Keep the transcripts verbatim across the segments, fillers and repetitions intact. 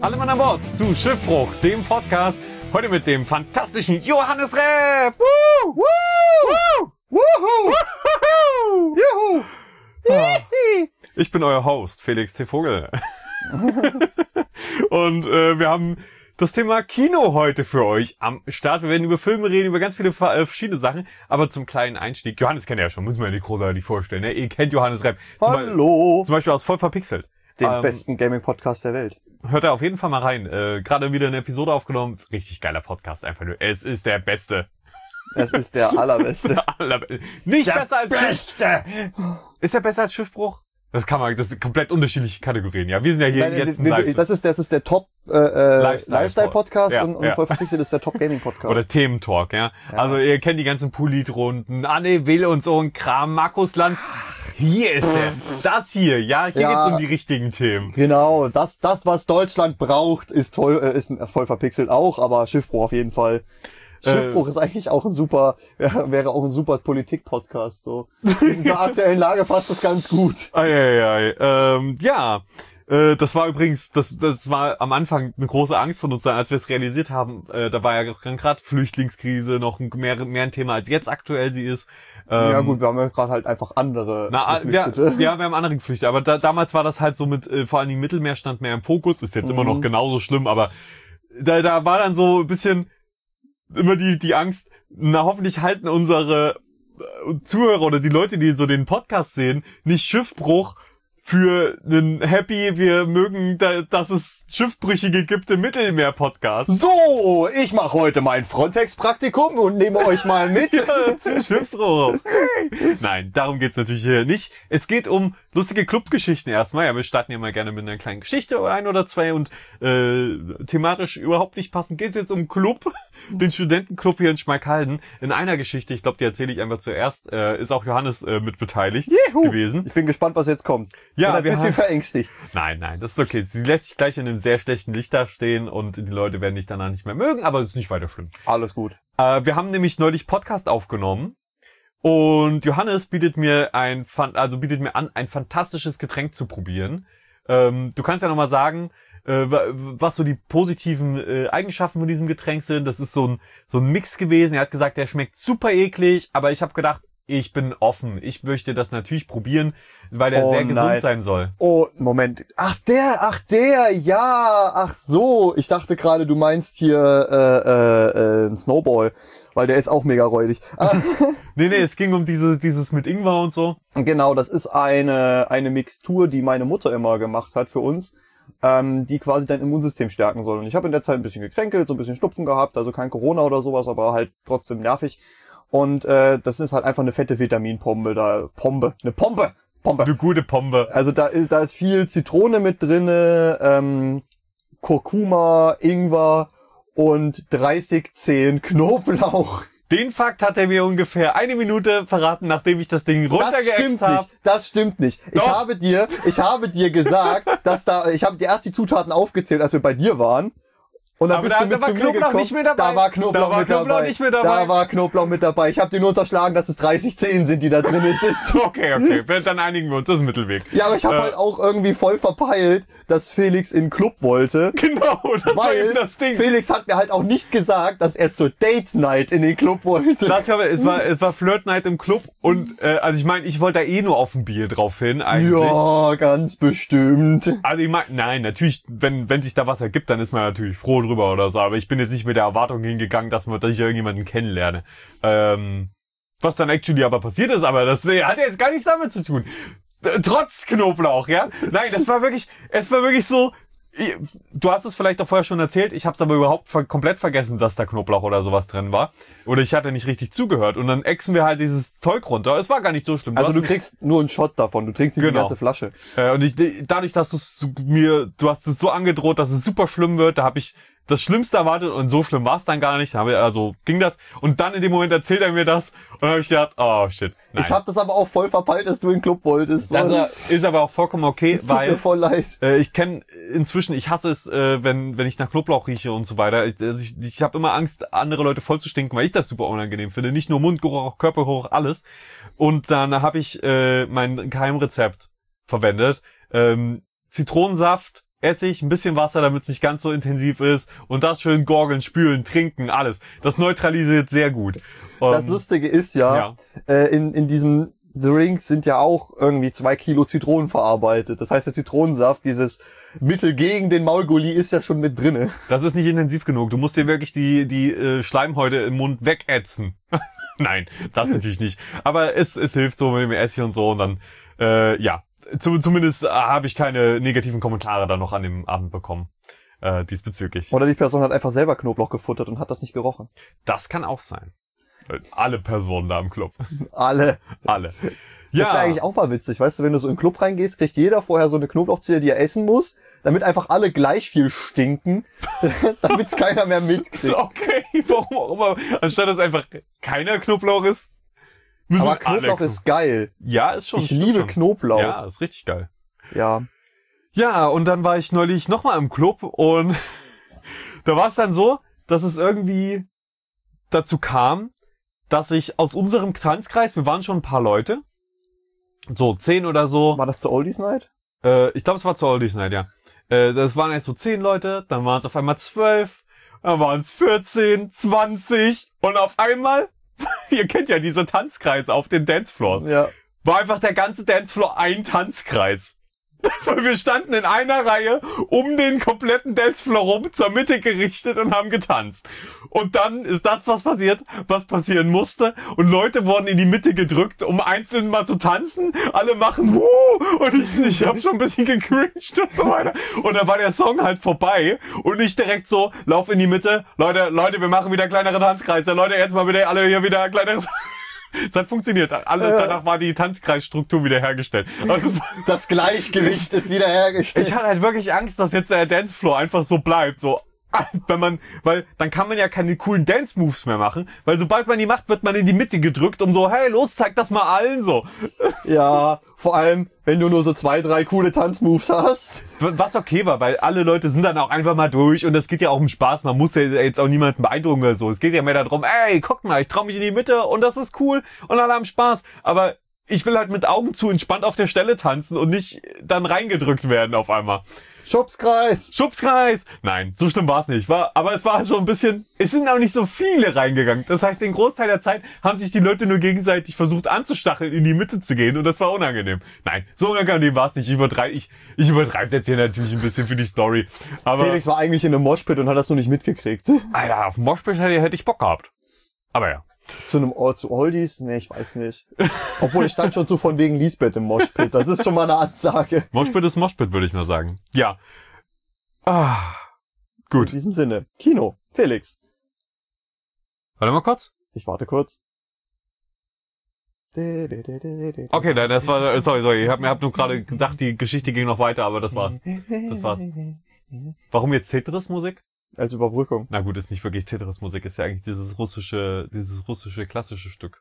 Alle Mann an Bord zu Schiffbruch, dem Podcast. Heute mit dem fantastischen Johannes Repp. Woo! Woo! Woo! Woohoo! Juhu! Ah. Ich bin euer Host, Felix T. Vogel. Und äh, wir haben das Thema Kino heute für euch am Start. Wir werden über Filme reden, über ganz viele äh, verschiedene Sachen. Aber zum kleinen Einstieg, Johannes kennt ihr ja schon, müssen wir ja nicht großartig vorstellen. Ne? Ihr kennt Johannes Repp. Hallo! Zum Beispiel aus Voll verpixelt. Den ähm, besten Gaming-Podcast der Welt. Hört da auf jeden Fall mal rein. Äh, Gerade wieder eine Episode aufgenommen. Richtig geiler Podcast einfach nur. Es ist der Beste. Es ist der allerbeste. Allerbe- Nicht Der besser als Beste. Schiff. Ist er besser als Schiffbruch? Das kann man, das sind komplett unterschiedliche Kategorien. Ja, wir sind ja hier Nein, jetzt ein wir, wir, Live- das ist das ist der Top äh, äh, Lifestyle- Lifestyle-Podcast Ja, und, und ja. Voll verpixelt ist der Top Gaming-Podcast. Oder Thementalk, ja? Ja. Also ihr kennt die ganzen Polit-Runden, Anne Will und so ein Kram, Markus Lanz. Hier ist er. Das hier, ja? Hier Ja. geht's um die richtigen Themen. Genau, das, das, was Deutschland braucht, ist toll, äh, ist voll verpixelt auch, aber Schiffbruch auf jeden Fall. Schiffbruch Äh, ist eigentlich auch ein super, ja, wäre auch ein super Politik-Podcast, so. In dieser aktuellen Lage passt das ganz gut. Ei, ei, ei. Ähm, ja, äh, das war übrigens, das, das war am Anfang eine große Angst von uns, als wir es realisiert haben. Äh, da war ja gerade Flüchtlingskrise noch ein, mehr, mehr ein Thema, als jetzt aktuell sie ist. Ähm, Ja gut, wir haben ja gerade halt einfach andere Na, wir, Geflüchtete. ja, wir haben andere Geflüchtete, aber da, damals war das halt so mit, äh, vor allem die Mittelmeer stand mehr im Fokus, ist jetzt Mhm. immer noch genauso schlimm, aber da, da war dann so ein bisschen immer die, die Angst, na hoffentlich halten unsere äh, Zuhörer oder die Leute, die so den Podcast sehen, nicht Schiffbruch für einen Happy, wir mögen, da, dass es Schiffbrüchige gibt im Mittelmeer-Podcast. So, ich mache heute mein Frontex-Praktikum und nehme euch mal mit. Ja, zum Schiffbruch. Okay. Nein, darum geht's natürlich hier nicht. Es geht um lustige Clubgeschichten erstmal. Ja, wir starten ja mal gerne mit einer kleinen Geschichte oder ein oder zwei und äh, thematisch überhaupt nicht passend geht's jetzt um Club, den Studentenclub hier in Schmalkalden. In einer Geschichte, ich glaube, die erzähle ich einfach zuerst, äh, ist auch Johannes äh, mit beteiligt Juhu. gewesen. Ich bin gespannt, was jetzt kommt. Ja, Bin ein wir bisschen haben- verängstigt. Nein, nein, das ist okay. Sie lässt sich gleich in einem sehr schlechten Licht dastehen und die Leute werden dich danach nicht mehr mögen, aber es ist nicht weiter schlimm. Alles gut. Äh, wir haben nämlich neulich Podcast aufgenommen und Johannes bietet mir ein, fan- also bietet mir an, ein fantastisches Getränk zu probieren. Ähm, du kannst ja nochmal sagen, äh, wa- was so die positiven äh, Eigenschaften von diesem Getränk sind. Das ist so ein, so ein Mix gewesen. Er hat gesagt, der schmeckt super eklig, aber ich habe gedacht, ich bin offen. Ich möchte das natürlich probieren, weil der Oh sehr gesund nein. sein soll. Oh, Moment. Ach, der, ach, der, ja, ach so. Ich dachte gerade, du meinst hier äh, äh, äh, ein Snowball, weil der ist auch mega räudig. Ah, Nee, nee, es ging um dieses, dieses mit Ingwer und so. genau, das ist eine eine Mixtur, die meine Mutter immer gemacht hat für uns, ähm, die quasi dein Immunsystem stärken soll. Und ich habe in der Zeit ein bisschen gekränkelt, so ein bisschen Schnupfen gehabt, also kein Corona oder sowas, aber halt trotzdem nervig. Und äh, das ist halt einfach eine fette Vitaminpombe da. Pombe. Eine Pombe. Pombe. Du gute Pombe. Also da ist, da ist viel Zitrone mit drinne, ähm, Kurkuma, Ingwer und dreißig Zehen Knoblauch. Den Fakt hat er mir ungefähr eine Minute verraten, nachdem ich das Ding Das runtergeäxt stimmt habe. nicht. Das stimmt nicht. Ich Doch. habe dir, ich habe dir gesagt, dass da, ich habe dir erst die Zutaten aufgezählt, als wir bei dir waren. Und dann Aber bist da- du da mit war zu mir Knoblauch gekommen. nicht mit dabei. Da war Knoblauch, Da war mit, Knoblauch dabei. nicht mit dabei. Da war Knoblauch mit dabei. Ich habe dir nur unterschlagen, dass es dreißig Zehen sind, die da drin sind. Okay, okay, dann einigen wir uns, das ist ein Mittelweg. Ja, aber ich habe Äh. halt auch irgendwie voll verpeilt, dass Felix in den Club wollte. Genau, das war Weil eben das Ding. Felix hat mir halt auch nicht gesagt, dass er zur Date Night in den Club wollte. Das, aber, es war, es war Flirt Night im Club und, äh, also ich meine, ich wollte da eh nur auf ein Bier drauf hin, eigentlich. Ja, ganz bestimmt. Also ich meine, nein, natürlich, wenn, wenn sich da was ergibt, dann ist man natürlich froh drüber oder so, aber ich bin jetzt nicht mit der Erwartung hingegangen, dass man, dass ich irgendjemanden kennenlerne. Ähm, was dann actually aber passiert ist, aber das äh, hat ja jetzt gar nichts damit zu tun. Äh, Trotz Knoblauch, ja? Nein, das war wirklich, es war wirklich so, ich- du hast es vielleicht auch vorher schon erzählt, ich habe es aber überhaupt ver komplett vergessen, dass da Knoblauch oder sowas drin war. Oder ich hatte nicht richtig zugehört und dann exen wir halt dieses Zeug runter. Es war gar nicht so schlimm. Also hast du mich- kriegst nur einen Shot davon, du trinkst nicht Genau. die ganze Flasche. Äh, und ich, dadurch, dass du es mir, du hast es so angedroht, dass es super schlimm wird, da habe ich das Schlimmste erwartet und so schlimm war es dann gar nicht. Da habe ich, also ging das. Und dann in dem Moment erzählt er mir das und dann habe ich gedacht, oh shit. Nein. Ich habe das aber auch voll verpeilt, dass du in den Club wolltest. das Sonst- ist aber auch vollkommen okay, es tut weil mir voll leid. äh, ich kenne inzwischen, ich hasse es, äh, wenn wenn ich nach Knoblauch rieche und so weiter. Ich, also ich, ich habe immer Angst, andere Leute voll zu stinken, weil ich das super unangenehm finde. Nicht nur Mundgeruch, auch Körpergeruch, alles. Und dann habe ich äh, mein Geheimrezept verwendet. Ähm, Zitronensaft, Essig, ein bisschen Wasser, damit es nicht ganz so intensiv ist und das schön gorgeln, spülen, trinken, alles. Das neutralisiert sehr gut. Das Ähm, Lustige ist ja, ja. Äh, in, in diesem Drink sind ja auch irgendwie zwei Kilo Zitronen verarbeitet. Das heißt, der Zitronensaft, dieses Mittel gegen den Maulgulli ist ja schon mit drinne. Das ist nicht intensiv genug. Du musst dir wirklich die die äh, Schleimhäute im Mund wegätzen. Nein, das natürlich nicht. Aber es es hilft so mit dem Essig und so und dann, äh, ja. Zu, zumindest äh, habe ich keine negativen Kommentare dann noch an dem Abend bekommen, äh, diesbezüglich. Oder die Person hat einfach selber Knoblauch gefuttert und hat das nicht gerochen. Das kann auch sein. Alle Personen da im Club. Alle. Alle. Das wäre eigentlich auch mal witzig, weißt du, wenn du so in den Club reingehst, kriegt jeder vorher so eine Knoblauchzehe, die er essen muss, damit einfach alle gleich viel stinken, damit es keiner mehr mitkriegt. Okay, warum auch immer. Anstatt dass einfach keiner Knoblauch ist, müssen Aber alle Knoblauch Knoblauch. ist geil. Ja, ist schon. Ich stimmt liebe schon. Knoblauch. Ja, ist richtig geil. Ja. Ja, und dann war ich neulich nochmal im Club und da war es dann so, dass es irgendwie dazu kam, dass ich aus unserem Tanzkreis, wir waren schon ein paar Leute, so zehn oder so. War das zur Oldies Night? Äh, ich glaube, es war zur Oldies Night, ja. Äh, das waren jetzt so zehn Leute, dann waren es auf einmal zwölf, dann waren es vierzehn, zwanzig und auf einmal, ihr kennt ja diese Tanzkreise auf den Dancefloors, Ja. war einfach der ganze Dancefloor ein Tanzkreis. Das war, wir standen in einer Reihe um den kompletten Dancefloor rum, zur Mitte gerichtet und haben getanzt. Und dann ist das, was passiert, was passieren musste. Und Leute wurden in die Mitte gedrückt, um einzeln mal zu tanzen. Alle machen Wuh! Und ich, ich habe schon ein bisschen gecringed und so weiter. Und dann war der Song halt vorbei. Und ich direkt so, lauf in die Mitte. Leute, Leute, wir machen wieder kleinere Tanzkreise. Leute, jetzt mal bitte alle hier wieder kleinere. Es hat funktioniert. Alle, Ja. danach war die Tanzkreisstruktur wieder hergestellt. Also es war- Das Gleichgewicht ist wiederhergestellt. ich hatte halt wirklich Angst, dass jetzt der Dancefloor einfach so bleibt, so, wenn man, weil dann kann man ja keine coolen Dance-Moves mehr machen, weil sobald man die macht, wird man in die Mitte gedrückt, um so, hey, los, zeig das mal allen so. Ja, vor allem, wenn du nur so zwei, drei coole Tanzmoves hast. Was okay war, weil alle Leute sind dann auch einfach mal durch und es geht ja auch um Spaß, man muss ja jetzt auch niemanden beeindrucken oder so. Es geht ja mehr darum, ey, guck mal, ich trau mich in die Mitte und das ist cool und alle haben Spaß, aber ich will halt mit Augen zu entspannt auf der Stelle tanzen und nicht dann reingedrückt werden auf einmal. Schubskreis. Schubskreis! Nein, so schlimm war es nicht. War, aber es war schon ein bisschen, es sind auch nicht so viele reingegangen. Das heißt, den Großteil der Zeit haben sich die Leute nur gegenseitig versucht anzustacheln, in die Mitte zu gehen und das war unangenehm. Nein, so unangenehm war es nicht. Ich übertreibe ich, ich übertreibe jetzt hier natürlich ein bisschen für die Story. Aber Felix war eigentlich in einem Moshpit und hat das nur nicht mitgekriegt. Alter, auf dem Moshpit hätte, hätte ich Bock gehabt. Aber ja. Zu einem Ort, zu Oldies? Nee, ich weiß nicht. Obwohl ich stand schon so von wegen Lisbeth im Moshpit. Das ist schon mal eine Ansage. Moshpit ist Moshpit, würde ich mal sagen. Ja. Ah, In gut. diesem Sinne. Kino. Felix. Warte mal kurz. Ich warte kurz. Okay, nein, das war, sorry, sorry. Ich habe mir hab nur gerade gedacht, die Geschichte ging noch weiter, aber das war's. Das war's. Warum jetzt Tetris-Musik? Als Überbrückung. Na gut, ist nicht wirklich Tetris-Musik, ist ja eigentlich dieses russische, dieses russische klassische Stück.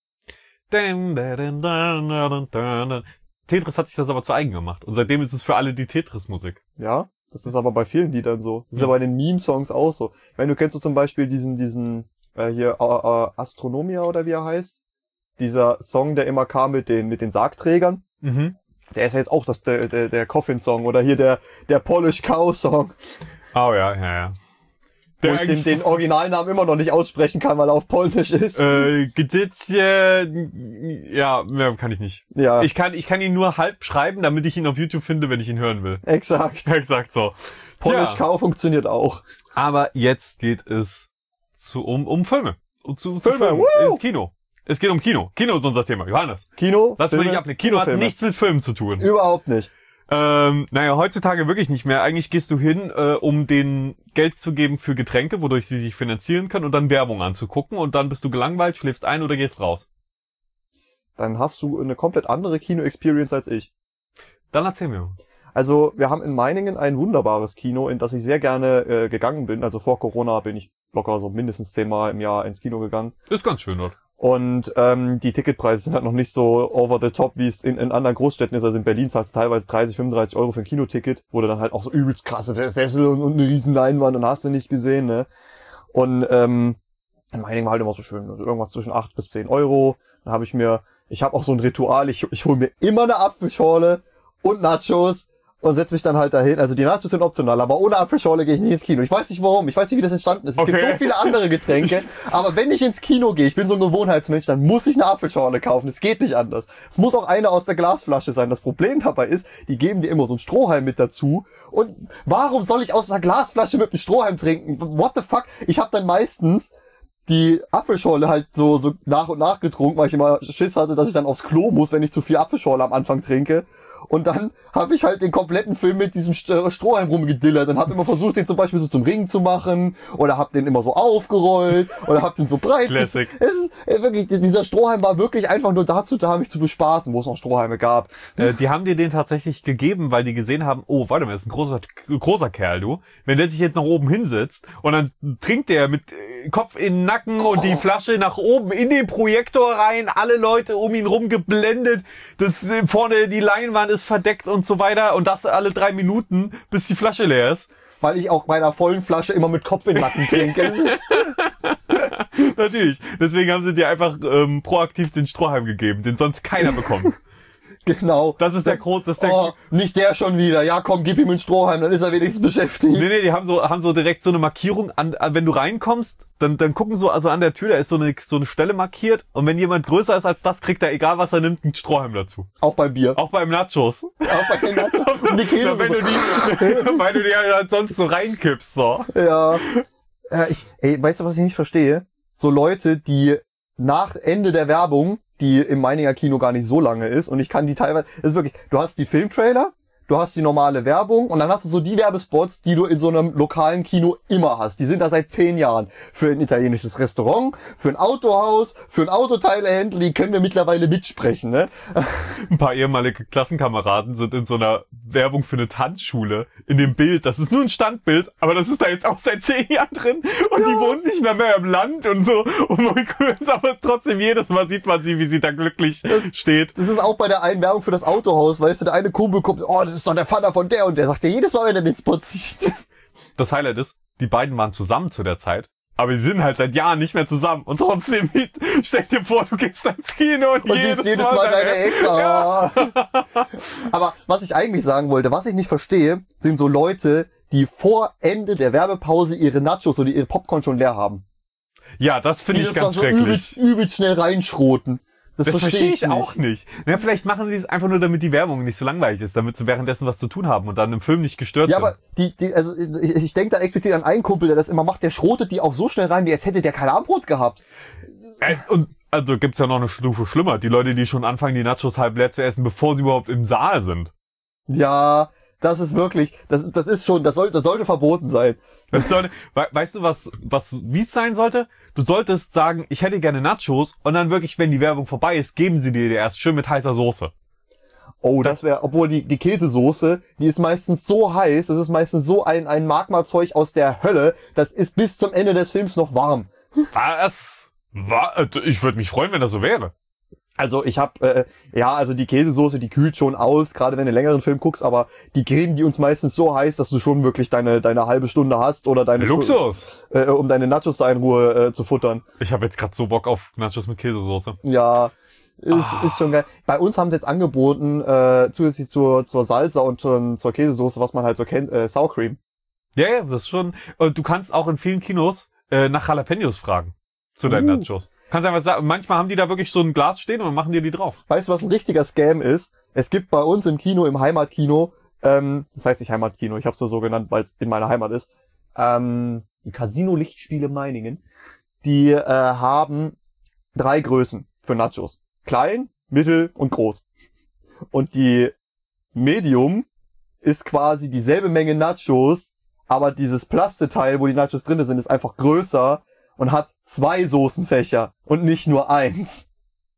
Tetris hat sich das aber zu eigen gemacht und seitdem ist es für alle die Tetris-Musik. Ja, das ist aber bei vielen Liedern so. Das ist Ja. aber bei den Meme-Songs auch so. Wenn du kennst du zum Beispiel diesen, diesen, äh, hier, äh, äh, Astronomia oder wie er heißt? Dieser Song, der immer kam mit den, mit den Sargträgern. Mhm. Der ist ja jetzt auch das, der, der, der Coffin-Song oder hier der, der Polish Cow-Song. Oh ja, ja, ja. Wo Der ich den, eigentlich- den Originalnamen immer noch nicht aussprechen kann, weil er auf Polnisch ist. Äh, Geditzje, ja, mehr kann ich nicht. ja, Ich kann, ich kann ihn nur halb schreiben, damit ich ihn auf YouTube finde, wenn ich ihn hören will. exakt. Exakt so. Polish Tja, Cow funktioniert auch. aber jetzt geht es zu, um, um Filme. Um zu, zu Filme, Filmen. woo! Ins Kino. Es geht um Kino. Kino ist unser Thema. Johannes, Kino, lass mich Filme, nicht ablenken. Kino hat Kinofilme. nichts mit Filmen zu tun. Überhaupt nicht. Ähm, naja, heutzutage wirklich nicht mehr. Eigentlich gehst du hin, äh, um denen Geld zu geben für Getränke, wodurch sie sich finanzieren können und dann Werbung anzugucken und dann bist du gelangweilt, schläfst ein oder gehst raus. Dann hast du eine komplett andere Kino-Experience als ich. Dann erzähl mir. Also, wir haben in Meiningen ein wunderbares Kino, in das ich sehr gerne äh, gegangen bin. Also vor Corona bin ich locker so mindestens zehnmal im Jahr ins Kino gegangen. Ist ganz schön dort. Und ähm, die Ticketpreise sind halt noch nicht so over the top, wie es in, in anderen Großstädten ist. Also in Berlin zahlst du teilweise dreißig, fünfunddreißig Euro für ein Kinoticket, wo du dann halt auch so übelst krasse Sessel und, und eine riesen Leinwand und hast du nicht gesehen, ne? Und ähm, in Meiningen war halt immer so schön, also irgendwas zwischen acht bis zehn Euro. Dann habe ich mir, ich habe auch so ein Ritual, ich, ich hole mir immer eine Apfelschorle und Nachos und setz mich dann halt dahin. Also die Nachos sind optional, aber ohne Apfelschorle gehe ich nicht ins Kino. Ich weiß nicht warum, ich weiß nicht, wie das entstanden ist. Es Okay. gibt so viele andere Getränke, aber wenn ich ins Kino gehe, ich bin so ein Gewohnheitsmensch, dann muss ich eine Apfelschorle kaufen. Es geht nicht anders. Es muss auch eine aus der Glasflasche sein. Das Problem dabei ist, die geben dir immer so einen Strohhalm mit dazu. Und warum soll ich aus einer Glasflasche mit einem Strohhalm trinken? What the fuck? Ich habe dann meistens die Apfelschorle halt so, so nach und nach getrunken, weil ich immer Schiss hatte, dass ich dann aufs Klo muss, wenn ich zu viel Apfelschorle am Anfang trinke. Und dann habe ich halt den kompletten Film mit diesem Strohhalm rumgedillert und habe immer versucht, den zum Beispiel so zum Ring zu machen oder habe den immer so aufgerollt oder habe den so breit. Classic. Es ist äh, wirklich, dieser Strohhalm war wirklich einfach nur dazu da, mich zu bespaßen, wo es noch Strohhalme gab. Äh, die haben dir den tatsächlich gegeben, weil die gesehen haben, oh, warte mal, das ist ein großer, großer Kerl, du. Wenn der sich jetzt nach oben hinsetzt und dann trinkt der mit äh, Kopf in den Nacken oh. und die Flasche nach oben in den Projektor rein, alle Leute um ihn rum geblendet, das äh, vorne die Leinwand ist verdeckt und so weiter und das alle drei Minuten, bis die Flasche leer ist. Weil ich auch bei einer vollen Flasche immer mit Kopf in den Nacken trinke. Das ist Natürlich. Deswegen haben sie dir einfach ähm, proaktiv den Strohhalm gegeben, den sonst keiner bekommt. Genau. Das ist der Grund, das ist der Oh, nicht der schon wieder. Ja, komm, gib ihm einen Strohhalm, dann ist er wenigstens beschäftigt. Nee, nee, die haben so, haben so direkt so eine Markierung an, an wenn du reinkommst, dann, dann gucken so, also an der Tür, da ist so eine, so eine Stelle markiert und wenn jemand größer ist als das, kriegt er, egal was er nimmt, einen Strohhalm dazu. Auch beim Bier. Auch beim Nachos. Auch bei den Nachos. Und die Käse. wenn du die, weil du die halt sonst so reinkippst, so. Ja. Äh, ich, ey, weißt du, was ich nicht verstehe? So Leute, die nach Ende der Werbung, die im Meininger Kino gar nicht so lange ist, und ich kann die teilweise, das ist wirklich, du hast die Filmtrailer, du hast die normale Werbung und dann hast du so die Werbespots, die du in so einem lokalen Kino immer hast. Die sind da seit zehn Jahren. Für ein italienisches Restaurant, für ein Autohaus, für ein Autoteilehändler, die können wir mittlerweile mitsprechen, ne? Ein paar ehemalige Klassenkameraden sind in so einer Werbung für eine Tanzschule in dem Bild. Das ist nur ein Standbild, aber das ist da jetzt auch seit zehn Jahren drin und ja. Die wohnen nicht mehr mehr im Land und so. Und man, aber trotzdem jedes Mal sieht man sie, wie sie da glücklich das, steht. Das ist auch bei der einen Werbung für das Autohaus, weißt du, der eine Kumpel kommt, oh, das ist doch der Vater von der, und der sagt ja jedes Mal, wenn er den Spot sieht. Das Highlight ist, die beiden waren zusammen zu der Zeit. Aber sie sind halt seit Jahren nicht mehr zusammen. Und trotzdem, stell dir vor, du gehst ins Kino und, und jedes siehst jedes Mal, Mal deine Ex. Oh. Ja. Aber was ich eigentlich sagen wollte, was ich nicht verstehe, sind so Leute, die vor Ende der Werbepause ihre Nachos oder ihre Popcorn schon leer haben. Ja, das finde ich das ganz so schrecklich. Übelst, übelst schnell reinschroten. Das, das verstehe verstehe ich, ich nicht. auch nicht. Na, vielleicht machen sie es einfach nur, damit die Werbung nicht so langweilig ist, damit sie währenddessen was zu tun haben und dann im Film nicht gestört ja, sind. Ja, aber die, die, also ich, ich denke da explizit an einen Kumpel, der das immer macht, der schrotet die auch so schnell rein, wie als hätte der kein Armbrot gehabt. Äh, und also gibt's ja noch eine Stufe schlimmer. Die Leute, die schon anfangen, die Nachos halb leer zu essen, bevor sie überhaupt im Saal sind. Ja, das ist wirklich, das, das ist schon, das sollte, das sollte verboten sein. Das sollte, we, weißt du, was, was, wie es sein sollte? Du solltest sagen, ich hätte gerne Nachos und dann wirklich, wenn die Werbung vorbei ist, geben sie dir die erst schön mit heißer Soße. Oh, das wäre, obwohl die, die Käsesoße, die ist meistens so heiß, das ist meistens so ein, ein Magmazeug aus der Hölle, das ist bis zum Ende des Films noch warm. Was? Was? Ich würde mich freuen, wenn das so wäre. Also ich habe, äh, ja, also die Käsesoße, die kühlt schon aus, gerade wenn du einen längeren Film guckst, aber die geben die uns meistens so heiß, dass du schon wirklich deine deine halbe Stunde hast oder deine Luxus, Stu- äh, um deine Nachos da in Ruhe äh, zu futtern. Ich habe jetzt gerade so Bock auf Nachos mit Käsesoße. Ja, ist ah. ist schon geil. Bei uns haben sie jetzt angeboten, äh, zusätzlich zur zur Salsa und ähm, zur Käsesoße, was man halt so kennt, äh, Sour Cream. Ja, ja, das ist schon. Und du kannst auch in vielen Kinos äh, nach Jalapenos fragen zu deinen Uh. Nachos. Kannst einfach sagen, manchmal haben die da wirklich so ein Glas stehen und machen dir die drauf. Weißt du, was ein richtiger Scam ist? Es gibt bei uns im Kino, im Heimatkino, ähm, das heißt nicht Heimatkino, ich habe es so genannt, weil es in meiner Heimat ist, ähm, die Casino-Lichtspiele Meiningen, die äh, haben drei Größen für Nachos. Klein, mittel und groß. Und die Medium ist quasi dieselbe Menge Nachos, aber dieses Plasteteil, wo die Nachos drin sind, ist einfach größer und hat zwei Soßenfächer und nicht nur eins.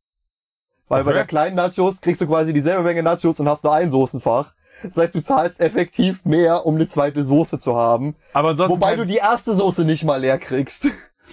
Weil okay. Bei der kleinen Nachos kriegst du quasi dieselbe Menge Nachos und hast nur ein Soßenfach. Das heißt, du zahlst effektiv mehr, um eine zweite Soße zu haben. Aber ansonsten wobei du die erste Soße nicht mal leer kriegst.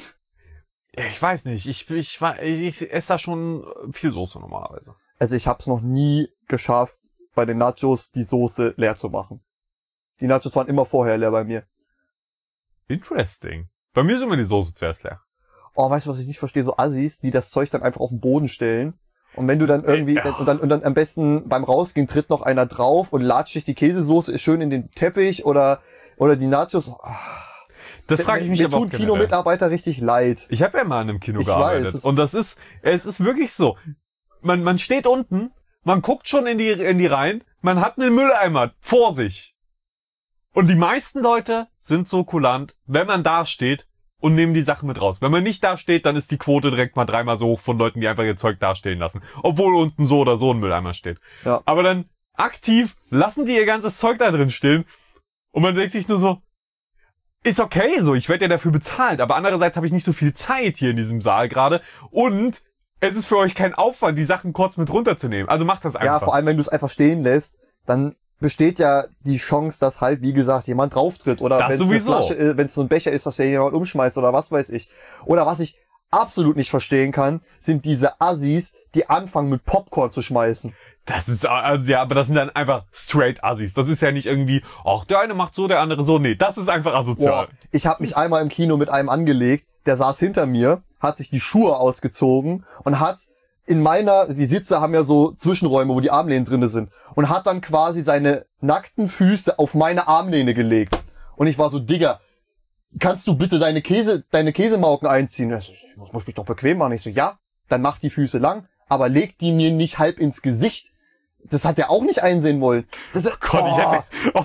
Ich weiß nicht. Ich, ich, ich, ich esse da schon viel Soße normalerweise. Also ich hab's noch nie geschafft, bei den Nachos die Soße leer zu machen. Die Nachos waren immer vorher leer bei mir. Interesting. Bei mir ist immer die Soße zuerst leer. Oh, weißt du, was ich nicht verstehe? So Assis, die das Zeug dann einfach auf den Boden stellen Und wenn du dann irgendwie, Ja. und dann, und dann am besten beim Rausgehen tritt noch einer drauf und latscht sich die Käsesoße schön in den Teppich oder, oder die Nachos. Ach, Das frage ich mich mir aber auch tun generell. Kinomitarbeiter richtig leid. Ich habe ja mal in einem Kino Ich gearbeitet. weiß. Und das ist, es ist wirklich so. Man, man steht unten, man guckt schon in die, in die Reihen, man hat einen Mülleimer vor sich. Und die meisten Leute sind so kulant, wenn man da steht und nehmen die Sachen mit raus. Wenn man nicht da steht, dann ist die Quote direkt mal dreimal so hoch von Leuten, die einfach ihr Zeug da stehen lassen. Obwohl unten so oder so ein Mülleimer steht. Ja. Aber dann aktiv lassen die ihr ganzes Zeug da drin stehen und man denkt sich nur so, ist okay so, ich werde ja dafür bezahlt, aber andererseits habe ich nicht so viel Zeit hier in diesem Saal gerade und es ist für euch kein Aufwand, die Sachen kurz mit runterzunehmen. Also macht das einfach. Ja, vor allem, wenn du es einfach stehen lässt, dann besteht ja die Chance, dass halt, wie gesagt, jemand drauftritt oder Das wenn es eine sowieso. Flasche, äh, wenn es so ein Becher ist, dass der jemand umschmeißt oder was weiß ich. Oder was ich absolut nicht verstehen kann, sind diese Assis, die anfangen mit Popcorn zu schmeißen. Das ist, also ja, aber das sind dann einfach straight Assis. Das ist ja nicht irgendwie, ach, der eine macht so, der andere so. Nee, das ist einfach asozial. Boah, ich habe mich einmal im Kino mit einem angelegt, der saß hinter mir, hat sich die Schuhe ausgezogen und hat in meiner, die Sitze haben ja so Zwischenräume, wo die Armlehnen drinne sind, und hat dann quasi seine nackten Füße auf meine Armlehne gelegt. Und ich war so, Digga, kannst du bitte deine Käse, deine Käsemauken einziehen? Ich, so, ich muss, muss mich doch bequem machen. Ich so, ja, dann mach die Füße lang, aber leg die mir nicht halb ins Gesicht. Das hat er auch nicht einsehen wollen. Das, oh Gott, ich hätte, oh.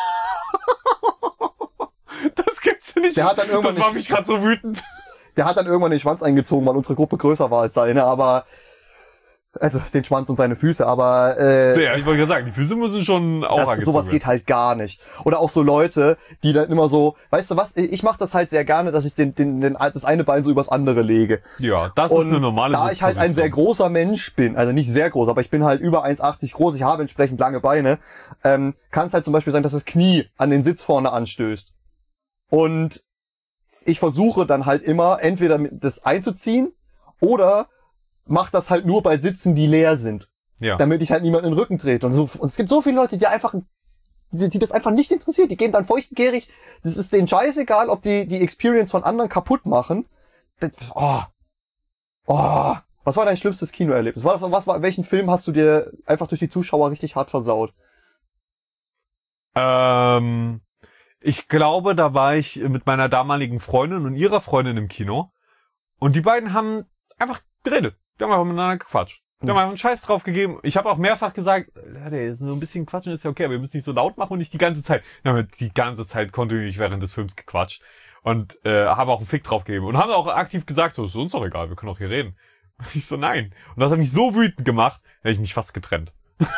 Das gibt's ja nicht. Der hat dann irgendwann das macht nicht- mich gerade so wütend. Der hat dann irgendwann den Schwanz eingezogen, weil unsere Gruppe größer war als seine, aber also den Schwanz und seine Füße, aber äh, Ja, ich wollte gerade sagen, die Füße müssen schon auch das, angezogen sowas werden. geht halt gar nicht. Oder auch so Leute, die dann immer so, weißt du was, ich mache das halt sehr gerne, dass ich den, den, den, das eine Bein so übers andere lege. Ja, das Und ist eine normale da ich halt ein sehr Sitzposition. großer Mensch bin, also nicht sehr groß, aber ich bin halt über eins achtzig groß, ich habe entsprechend lange Beine, ähm, kann es halt zum Beispiel sein, dass das Knie an den Sitz vorne anstößt. Und ich versuche dann halt immer, entweder das einzuziehen oder mach das halt nur bei Sitzen, die leer sind, Ja. damit ich halt niemanden in den Rücken trete. Und, so, und es gibt so viele Leute, die einfach, die, die das einfach nicht interessiert. Die geben dann feuchtgierig. Das ist denen scheißegal, ob die die Experience von anderen kaputt machen. Das, oh, oh. Was war dein schlimmstes Kinoerlebnis? Was, was war, welchen Film hast du dir einfach durch die Zuschauer richtig hart versaut? Ähm, ich glaube, da war ich mit meiner damaligen Freundin und ihrer Freundin im Kino. Und die beiden haben einfach geredet. Die haben einfach miteinander gequatscht. Die haben einfach einen Scheiß drauf gegeben. Ich habe auch mehrfach gesagt, Leute, so ein bisschen quatschen ist ja okay, aber wir müssen nicht so laut machen und nicht die ganze Zeit. Wir haben die ganze Zeit kontinuierlich während des Films gequatscht. Und äh, haben auch einen Fick drauf gegeben. Und haben auch aktiv gesagt, so, ist uns doch egal, wir können auch hier reden. Und ich so, nein. Und das hat mich so wütend gemacht, da hätte ich mich fast getrennt.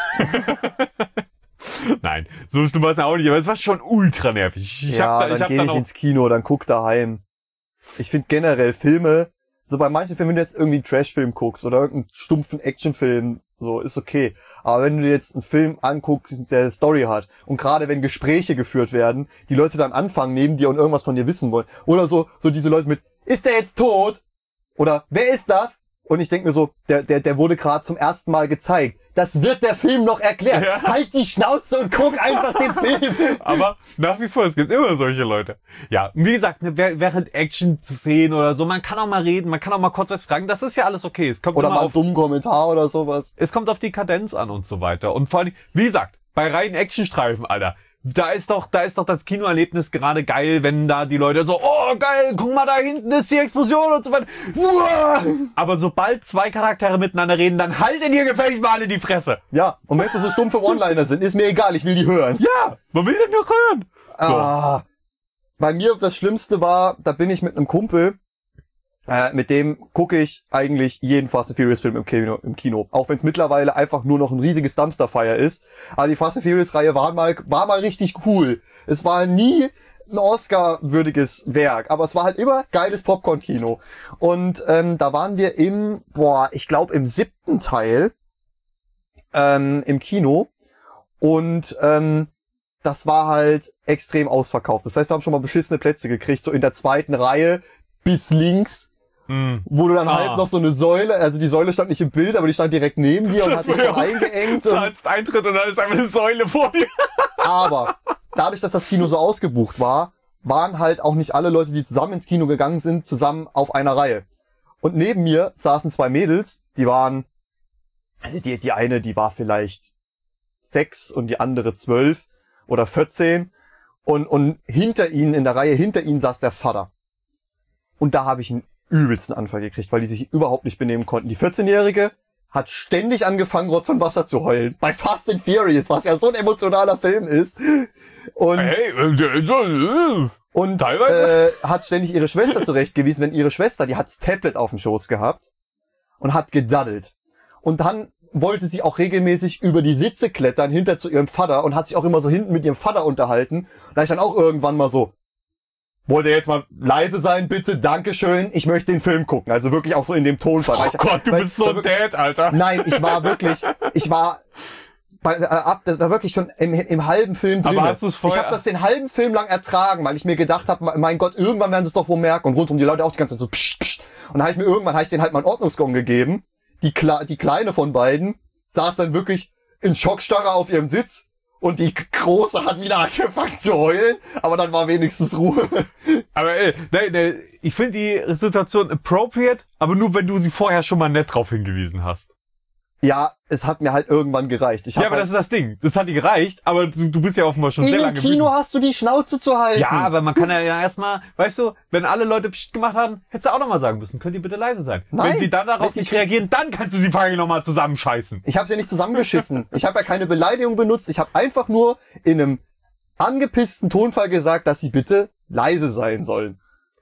Nein, so schlimm war es ja auch nicht, aber es war schon ultra nervig. Ich ja, hab da, dann ich hab geh dann nicht auch, ins Kino, dann guck daheim. Ich finde generell Filme, so bei manchen Filmen, wenn du jetzt irgendwie einen Trashfilm guckst oder irgendeinen stumpfen Actionfilm, so, ist okay. Aber wenn du dir jetzt einen Film anguckst, der eine Story hat, und gerade wenn Gespräche geführt werden, die Leute dann anfangen neben dir und irgendwas von dir wissen wollen, oder so, so diese Leute mit, ist der jetzt tot? Oder, wer ist das? Und ich denke mir so, der, der, der wurde gerade zum ersten Mal gezeigt. Das wird der Film noch erklären. Ja. Halt die Schnauze und guck einfach den Film. aber nach wie vor, es gibt immer solche Leute. Ja, wie gesagt, ne, wäh- während Action-Szenen oder so, man kann auch mal reden, man kann auch mal kurz was fragen, das ist ja alles okay. Es kommt Oder immer mal einen auf, dummen Kommentar oder sowas. es kommt auf die Kadenz an und so weiter. Und vor allem, wie gesagt, bei reinen Actionstreifen, Alter, da ist doch, da ist doch das Kinoerlebnis gerade geil, wenn da die Leute so, oh geil, guck mal, da hinten ist die Explosion und so weiter. Uah! Aber sobald zwei Charaktere miteinander reden, dann haltet ihr gefälligst mal alle die Fresse. Ja, und wenn es so stumpfe One-Liner sind, ist mir egal, ich will die hören. Ja, man will den doch hören. So. Ah, bei mir das Schlimmste war, da bin ich mit einem Kumpel, äh, mit dem gucke ich eigentlich jeden Fast and Furious Film im Kino, im Kino. Auch wenn es mittlerweile einfach nur noch ein riesiges Dumpster-Fire ist. Aber die Fast and Furious Reihe war mal, war mal richtig cool. Es war nie ein Oscar-würdiges Werk, aber es war halt immer geiles Popcorn-Kino. Und ähm, da waren wir im, boah, ich glaube im siebten Teil ähm, im Kino. Und ähm, das war halt extrem ausverkauft. Das heißt, wir haben schon mal beschissene Plätze gekriegt, so in der zweiten Reihe bis links, Mm. wo du dann Ah. halt noch so eine Säule, also die Säule stand nicht im Bild, aber die stand direkt neben dir und Das hat dich war dann ja- eingeengt. Und, Zahlst Eintritt und dann ist einfach eine Säule vor dir. aber dadurch, dass das Kino so ausgebucht war, waren halt auch nicht alle Leute, die zusammen ins Kino gegangen sind, zusammen auf einer Reihe. Und neben mir saßen zwei Mädels, die waren Also die, die eine, die war vielleicht sechs und die andere zwölf oder vierzehn. Und, und hinter ihnen, in der Reihe hinter ihnen saß der Vater. Und da habe ich einen übelsten Anfall gekriegt, weil die sich überhaupt nicht benehmen konnten. Die vierzehnjährige hat ständig angefangen, Rotz und Wasser zu heulen. Bei Fast and Furious, was ja so ein emotionaler Film ist. Und, hey, äh, äh, und äh, hat ständig ihre Schwester zurechtgewiesen, wenn ihre Schwester, die hat das Tablet auf dem Schoß gehabt und hat gedaddelt. Und dann wollte sie auch regelmäßig über die Sitze klettern, hinter zu ihrem Vater, und hat sich auch immer so hinten mit ihrem Vater unterhalten. Da ich dann auch irgendwann mal so, wollt ihr jetzt mal leise sein, bitte, dankeschön, ich möchte den Film gucken. Also wirklich auch so in dem Tonfall. Oh ich, Gott, du weil, bist so ein Dad, Alter. Nein, ich war wirklich, ich war bei, äh, ab, das war wirklich schon im, im halben Film drin. Aber hast du's vorher? Ich habe das den halben Film lang ertragen, weil ich mir gedacht habe, mein Gott, irgendwann werden sie es doch wohl merken. Und rundum die Leute auch die ganze Zeit so psch, psch. Und dann habe ich mir irgendwann, habe ich denen halt mal einen Ordnungsgong gegeben. Die, Kle die Kleine von beiden saß dann wirklich in Schockstarre auf ihrem Sitz. Und die Große hat wieder angefangen zu heulen, aber dann war wenigstens Ruhe. Aber ey, nee, nee, ich finde die Situation appropriate, aber nur wenn du sie vorher schon mal nett drauf hingewiesen hast. Ja, es hat mir halt irgendwann gereicht. Ich Ja, aber halt das ist das Ding. Das hat dir gereicht, aber du, du bist ja offenbar schon sehr Im lange Kino wütend. hast du die Schnauze zu halten. Ja, aber man kann ja, ja erstmal, weißt du, wenn alle Leute Psst gemacht haben, hättest du auch nochmal sagen müssen, könnt ihr bitte leise sein. Nein, wenn sie dann darauf wenn nicht die- reagieren, dann kannst du sie vorher nochmal zusammenscheißen. Ich habe ja nicht zusammengeschissen. Ich habe ja keine Beleidigung benutzt. Ich habe einfach nur in einem angepissten Tonfall gesagt, dass sie bitte leise sein sollen.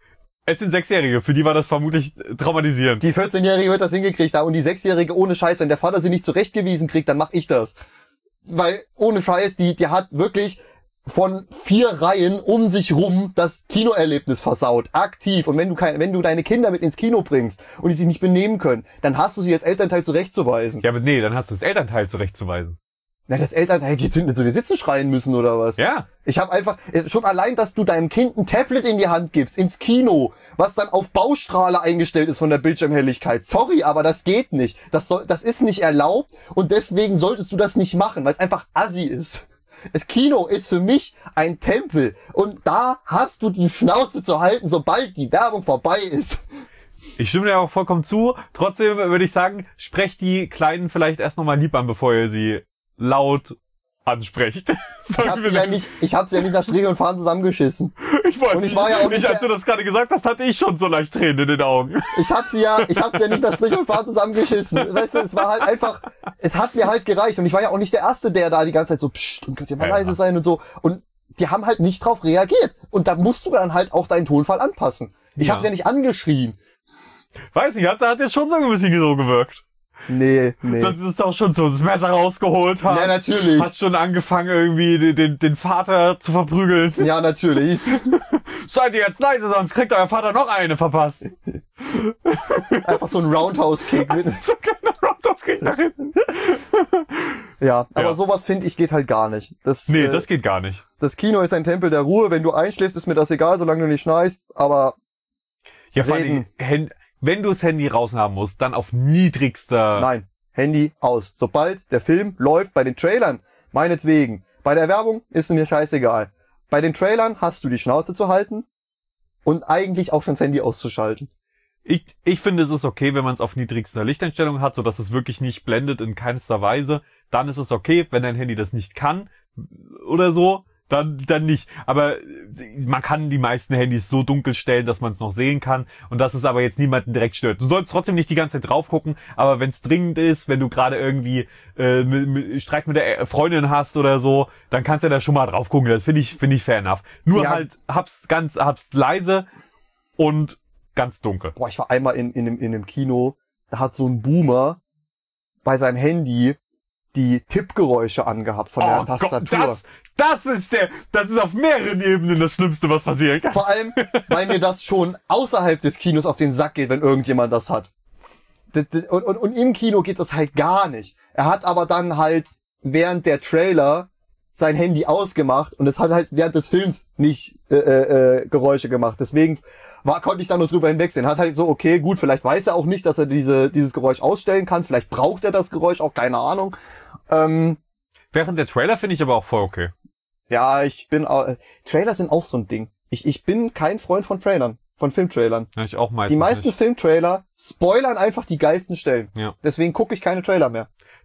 Es sind Sechsjährige, für die war das vermutlich traumatisierend. Die vierzehnjährige wird das hingekriegt haben und die sechsjährige ohne Scheiß, wenn der Vater sie nicht zurechtgewiesen kriegt, dann mach ich das. Weil ohne Scheiß, die, die hat wirklich von vier Reihen um sich rum das Kinoerlebnis versaut. Aktiv. Und wenn du kein, wenn du deine Kinder mit ins Kino bringst und die sich nicht benehmen können, dann hast du sie als Elternteil zurechtzuweisen. Ja, aber nee, dann hast du das Elternteil zurechtzuweisen. Na, das Elternteil hätte jetzt hinten zu den Sitzen schreien müssen oder was? Ja. Ich habe einfach, schon allein, dass du deinem Kind ein Tablet in die Hand gibst, ins Kino, was dann auf Baustrahle eingestellt ist von der Bildschirmhelligkeit. Sorry, aber das geht nicht. Das soll, das ist nicht erlaubt und deswegen solltest du das nicht machen, weil es einfach assi ist. Das Kino ist für mich ein Tempel und da hast du die Schnauze zu halten, sobald die Werbung vorbei ist. Ich stimme dir auch vollkommen zu. Trotzdem würde ich sagen, sprecht die Kleinen vielleicht erst nochmal lieb an, bevor ihr sie laut ansprecht. Ich hab sie ja nicht, ich hab sie ja nicht nach Strich und Faden zusammengeschissen. Ich weiß Und ich nicht, war ja auch nicht ich, als der- du das gerade gesagt hast, hatte ich schon so leicht Tränen in den Augen. Ich hab sie ja, ich hab sie ja nicht nach Strich und Faden zusammengeschissen. Weißt du, es war halt einfach, es hat mir halt gereicht. Und ich war ja auch nicht der Erste, der da die ganze Zeit so, psst, und könnt ihr mal Ja. leise sein und so. Und die haben halt nicht drauf reagiert. Und da musst du dann halt auch deinen Tonfall anpassen. Ich Ja. hab's ja nicht angeschrien. Weiß nicht, hat, hat jetzt schon so ein bisschen so gewirkt. Nee, nee. Das ist auch schon so das Messer rausgeholt hast. Ja, natürlich. Hast schon angefangen, irgendwie den, den, den Vater zu verprügeln. Ja, natürlich. Seid ihr jetzt leise, sonst kriegt euer Vater noch eine verpasst. Einfach so ein Roundhouse-Kick. mit- So keine Roundhouse kriegt nach hinten. Ja, aber Ja. sowas finde ich geht halt gar nicht. Das, Nee, äh, das geht gar nicht. das Kino ist ein Tempel der Ruhe. Wenn du einschläfst, ist mir das egal, solange du nicht schneist. Aber Ja, vor reden. allem, Hand- wenn du das Handy raushaben musst, dann auf niedrigster... nein, Handy aus. Sobald der Film läuft, bei den Trailern, meinetwegen. Bei der Werbung ist mir scheißegal. Bei den Trailern hast du die Schnauze zu halten und eigentlich auch schon das Handy auszuschalten. Ich, ich finde, es ist okay, wenn man es auf niedrigster Lichteinstellung hat, so dass es wirklich nicht blendet in keinster Weise. Dann ist es okay, wenn dein Handy das nicht kann oder so, dann, dann nicht. Aber man kann die meisten Handys so dunkel stellen, dass man es noch sehen kann und dass es aber jetzt niemanden direkt stört. Du sollst trotzdem nicht die ganze Zeit drauf gucken, aber wenn es dringend ist, wenn du gerade irgendwie äh, mit, mit, Streit mit der Freundin hast oder so, dann kannst du da schon mal drauf gucken. Das finde ich, finde ich fair enough. Nur Ja. halt, hab's ganz, hab's leise und ganz dunkel. Boah, ich war einmal in, in, einem, in einem Kino, da hat so ein Boomer bei seinem Handy die Tippgeräusche angehabt von der Tastatur. Oh Gott, das, das ist der, das ist auf mehreren Ebenen das Schlimmste, was passieren kann. Vor allem, weil mir das schon außerhalb des Kinos auf den Sack geht, wenn irgendjemand das hat. Das, das, und, und, und im Kino geht das halt gar nicht. Er hat aber dann halt während der Trailer sein Handy ausgemacht und es hat halt während des Films nicht äh, äh, Geräusche gemacht. Deswegen war, konnte ich da nur drüber hinwegsehen. Hat halt so, okay, gut, vielleicht weiß er auch nicht, dass er diese dieses Geräusch ausstellen kann. Vielleicht braucht er das Geräusch auch, keine Ahnung. Ähm, Während der Trailer finde ich aber auch voll okay. ja, ich bin auch, äh, Trailer sind auch so ein Ding. Ich, ich bin kein Freund von Trailern, von Filmtrailern. Ja, ich auch meistens Die meisten nicht. Filmtrailer spoilern einfach die geilsten Stellen. Ja. Deswegen gucke ich keine Trailer mehr.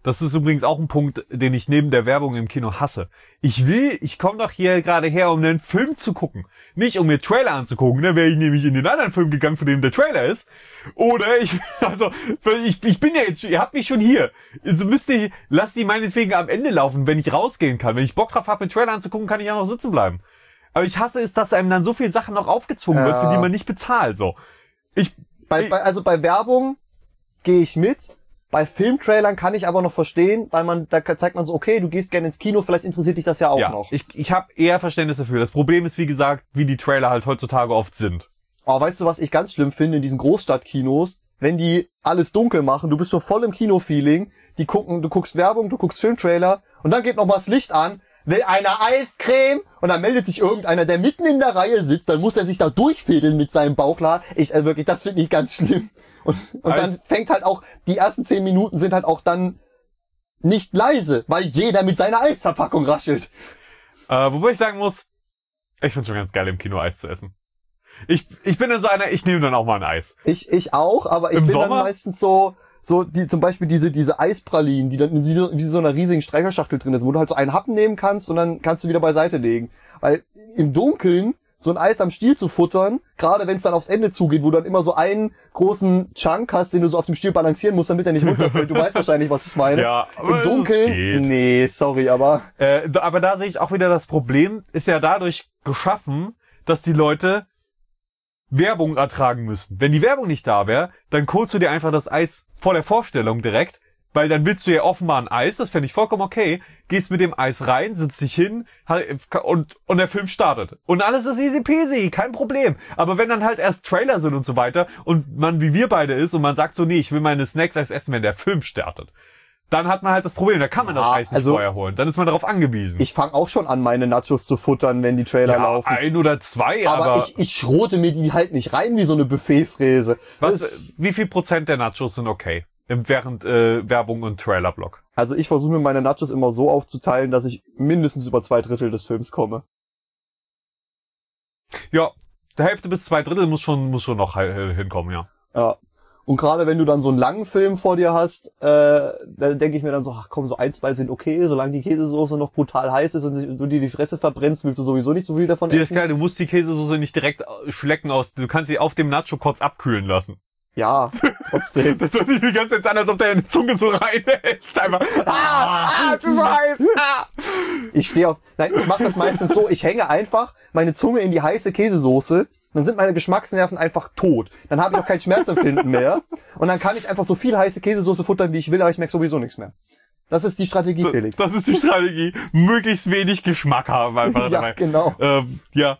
Das ist übrigens auch ein Punkt, den ich neben der Werbung im Kino hasse. Ich will, ich komme doch hier gerade her, um einen Film zu gucken. Nicht um mir Trailer anzugucken, dann wäre ich nämlich in den anderen Film gegangen, für den der Trailer ist. Oder ich, also, ich, ich bin ja jetzt, ihr habt mich schon hier. Also müsst ihr, lasst die meinetwegen am Ende laufen, wenn ich rausgehen kann. Wenn ich Bock drauf habe, einen Trailer anzugucken, kann ich ja noch sitzen bleiben. Aber ich hasse es, dass einem dann so viel Sachen noch aufgezwungen ja. wird, für die man nicht bezahlt, so. Ich, bei, ich bei, also bei Werbung gehe ich mit. Bei Filmtrailern kann ich aber noch verstehen, weil man, da zeigt man so, okay, du gehst gerne ins Kino, vielleicht interessiert dich das ja auch ja, noch. Ich, ich habe eher Verständnis dafür. Das Problem ist, wie gesagt, wie die Trailer halt heutzutage oft sind. Aber weißt du, was ich ganz schlimm finde in diesen Großstadtkinos? Wenn die alles dunkel machen, du bist schon voll im Kino-Feeling, die gucken, du guckst Werbung, du guckst Filmtrailer und dann geht noch mal das Licht an, will einer Eiscreme und dann meldet sich irgendeiner, der mitten in der Reihe sitzt, dann muss er sich da durchfädeln mit seinem Bauchladen. Ich, äh, wirklich, das finde ich ganz schlimm. Und, und dann fängt halt auch, die ersten zehn Minuten sind halt auch dann nicht leise, weil jeder mit seiner Eisverpackung raschelt. Äh, wobei ich sagen muss, ich find's schon ganz geil, im Kino Eis zu essen. Ich, ich bin in so einer, ich nehme dann auch mal ein Eis. Ich, ich auch, aber ich Im bin Sommer? dann meistens so, so, die, zum Beispiel diese, diese Eispralinen, die dann in wie, wie so einer riesigen Streicherschachtel drin ist, wo du halt so einen Happen nehmen kannst und dann kannst du wieder beiseite legen. Weil im Dunkeln so ein Eis am Stiel zu futtern, gerade wenn es dann aufs Ende zugeht, wo du dann immer so einen großen Chunk hast, den du so auf dem Stiel balancieren musst, damit er nicht runterfällt. Du weißt wahrscheinlich, was ich meine. Ja, aber im Dunkeln, es geht. nee, sorry, aber Äh, da- aber da sehe ich auch wieder das Problem, ist ja dadurch geschaffen, dass die Leute Werbung ertragen müssen. Wenn die Werbung nicht da wäre, dann holst du dir einfach das Eis vor der Vorstellung direkt, weil dann willst du ja offenbar ein Eis, das fände ich vollkommen okay, gehst mit dem Eis rein, sitzt dich hin und, und der Film startet. Und alles ist easy peasy, kein Problem. Aber wenn dann halt erst Trailer sind und so weiter und man wie wir beide ist und man sagt so, nee, ich will meine Snacks erst essen, wenn der Film startet, dann hat man halt das Problem, da kann man Ja, das Eis nicht also vorher holen. Dann ist man darauf angewiesen. ich fange auch schon an, meine Nachos zu futtern, wenn die Trailer ja, laufen. ein oder zwei, Aber, aber, ich, ich schrote mir die halt nicht rein wie so eine Buffetfräse. was, Das- wie viel Prozent der Nachos sind okay? Im- Während äh, Werbung und Trailerblock. Also ich versuche mir meine Nachos immer so aufzuteilen, dass ich mindestens über zwei Drittel des Films komme. Ja, der Hälfte bis zwei Drittel muss schon muss schon noch he- hinkommen, ja. Ja. Und gerade wenn du dann so einen langen Film vor dir hast, äh, da denke ich mir dann so, ach komm, so ein, zwei sind okay, solange die Käsesoße noch brutal heiß ist und du dir die Fresse verbrennst, willst du sowieso nicht so viel davon Die ist essen. geil, du musst die Käsesoße nicht direkt äh, schlecken aus, du kannst sie auf dem Nacho kurz abkühlen lassen. Ja, trotzdem. Das hört sich die ganze Zeit an, als ob der deine Zunge so reinhältst. Einfach, ah, ah, es ist so heiß, ah. Ich stehe auf, nein, ich mache das meistens so, ich hänge einfach meine Zunge in die heiße Käsesoße, dann sind meine Geschmacksnerven einfach tot. Dann habe ich auch kein Schmerzempfinden mehr und dann kann ich einfach so viel heiße Käsesoße futtern, wie ich will, aber ich merke sowieso nichts mehr. Das ist die Strategie, Felix. Das ist die Strategie. Möglichst wenig Geschmack haben einfach Ja, dabei. genau. Ähm, ja.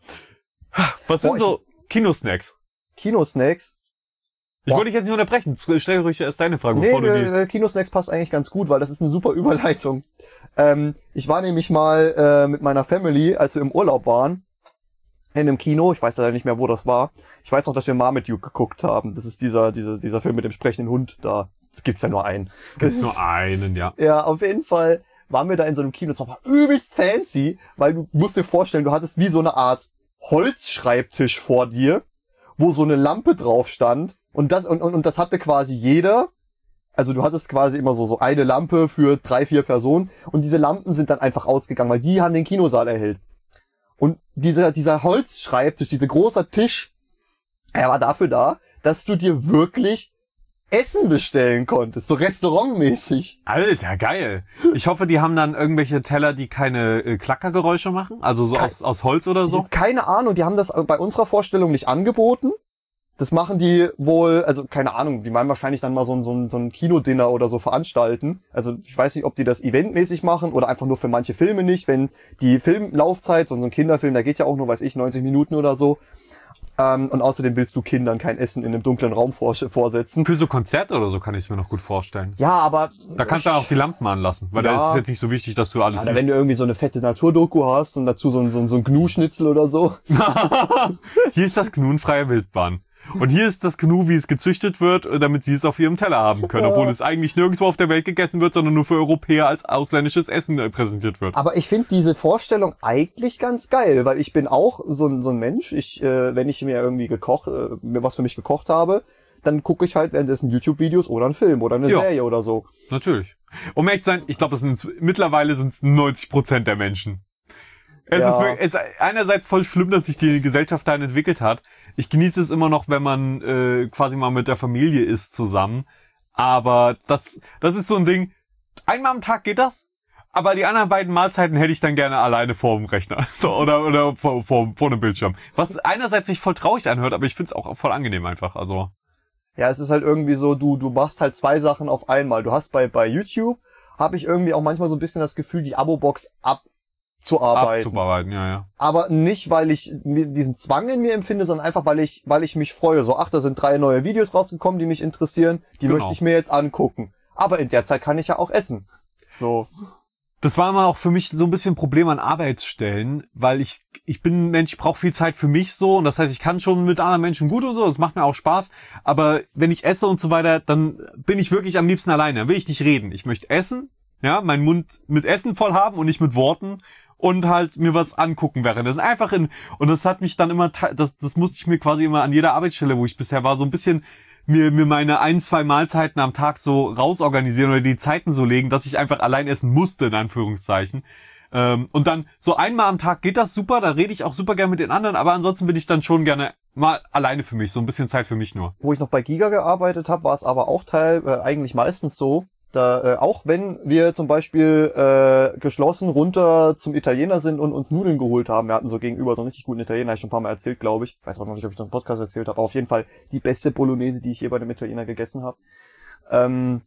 Was sind Boah, so Kinosnacks? Kinosnacks. Ich Boah. wollte dich jetzt nicht unterbrechen. Stell ruhig erst deine Frage, Nee, bevor du die... äh, Kinosnacks passt eigentlich ganz gut, weil das ist eine super Überleitung. Ähm, ich war nämlich mal äh, mit meiner Family, als wir im Urlaub waren, in einem Kino. Ich weiß leider nicht mehr, wo das war. Ich weiß noch, dass wir Marmaduke geguckt haben. Das ist dieser, dieser, dieser Film mit dem sprechenden Hund. Da gibt's ja nur einen. Gibt's nur einen, ja. Ja, auf jeden Fall waren wir da in so einem Kino. Das war aber übelst fancy, weil du musst dir vorstellen, du hattest wie so eine Art Holzschreibtisch vor dir, wo so eine Lampe drauf stand. Und das, und, und, und das hatte quasi jeder. Also du hattest quasi immer so, so eine Lampe für drei, vier Personen. Und diese Lampen sind dann einfach ausgegangen, weil die haben den Kinosaal erhellt. Und dieser, dieser Holzschreibtisch, dieser großer Tisch, er war dafür da, dass du dir wirklich Essen bestellen konntest. So restaurantmäßig. Alter, geil. Ich hoffe, die haben dann irgendwelche Teller, die keine äh, Klackergeräusche machen. Also so Kein- aus, aus Holz oder so. Keine Ahnung, die haben das bei unserer Vorstellung nicht angeboten. Das machen die wohl, also keine Ahnung, die meinen wahrscheinlich dann mal so ein, so ein, so ein Kinodinner oder so veranstalten. Also ich weiß nicht, ob die das eventmäßig machen oder einfach nur für manche Filme nicht. Wenn die Filmlaufzeit, so ein Kinderfilm, der geht ja auch nur, weiß ich, neunzig Minuten oder so. Ähm, und außerdem willst du Kindern kein Essen in einem dunklen Raum vor, vorsetzen. Für so Konzerte oder so kann ich es mir noch gut vorstellen. Ja, aber... Da kannst du auch die Lampen anlassen, weil Ja. da ist es jetzt nicht so wichtig, dass du alles Oder wenn du irgendwie so eine fette Naturdoku hast und dazu so ein, so ein, so ein Gnu-Schnitzel oder so. Hier ist das Gnu freie Wildbahn. Und hier ist das Gnu, wie es gezüchtet wird, damit sie es auf ihrem Teller haben können. Obwohl es eigentlich nirgendwo auf der Welt gegessen wird, sondern nur für Europäer als ausländisches Essen äh, präsentiert wird. Aber ich finde diese Vorstellung eigentlich ganz geil, weil ich bin auch so ein, so ein Mensch. Ich, äh, wenn ich mir irgendwie gekocht, äh, mir was für mich gekocht habe, dann gucke ich halt währenddessen YouTube-Videos oder einen Film oder eine Ja. Serie oder so. Natürlich. Um ehrlich zu sein, ich glaube, das sind mittlerweile sind es neunzig Prozent der Menschen. Es Ja. ist, wirklich, es ist einerseits voll schlimm, dass sich die Gesellschaft dahin entwickelt hat. Ich genieße es immer noch, wenn man äh, quasi mal mit der Familie ist zusammen. Aber das, das ist so ein Ding. Einmal am Tag geht das, aber die anderen beiden Mahlzeiten hätte ich dann gerne alleine vor dem Rechner, so oder oder vor vor, vor dem Bildschirm. Was einerseits sich voll traurig anhört, aber ich finde es auch voll angenehm einfach. Also Ja, es ist halt irgendwie so, du du machst halt zwei Sachen auf einmal. Du hast bei bei YouTube habe ich irgendwie auch manchmal so ein bisschen das Gefühl, die Abo-Box abzuarbeiten. abzuarbeiten, ja, ja. Aber nicht, weil ich mir diesen Zwang in mir empfinde, sondern einfach, weil ich weil ich mich freue. So, ach, da sind drei neue Videos rausgekommen, die mich interessieren. Die Genau. möchte ich mir jetzt angucken. Aber in der Zeit kann ich ja auch essen. So. Das war immer auch für mich so ein bisschen ein Problem an Arbeitsstellen, weil ich ich bin ein Mensch, ich brauche viel Zeit für mich so und das heißt, ich kann schon mit anderen Menschen gut und so, das macht mir auch Spaß, aber wenn ich esse und so weiter, dann bin ich wirklich am liebsten alleine, dann will ich nicht reden. Ich möchte essen, ja, meinen Mund mit Essen voll haben und nicht mit Worten und halt mir was angucken während. Das ist einfach in und das hat mich dann immer das das musste ich mir quasi immer an jeder Arbeitsstelle, wo ich bisher war, so ein bisschen mir mir meine ein, zwei Mahlzeiten am Tag so rausorganisieren oder die Zeiten so legen, dass ich einfach allein essen musste, in Anführungszeichen. Ähm, und dann so einmal am Tag geht das super, da rede ich auch super gerne mit den anderen, aber ansonsten bin ich dann schon gerne mal alleine für mich, so ein bisschen Zeit für mich nur. Wo ich noch bei Giga gearbeitet habe, war es aber auch Teil, äh, eigentlich meistens so, da äh, auch wenn wir zum Beispiel äh, geschlossen runter zum Italiener sind und uns Nudeln geholt haben, wir hatten so gegenüber so einen richtig guten Italiener, habe ich schon ein paar Mal erzählt, glaube ich. Ich weiß auch noch nicht, ob ich das im Podcast erzählt habe, aber auf jeden Fall die beste Bolognese, die ich je bei dem Italiener gegessen habe. Ähm,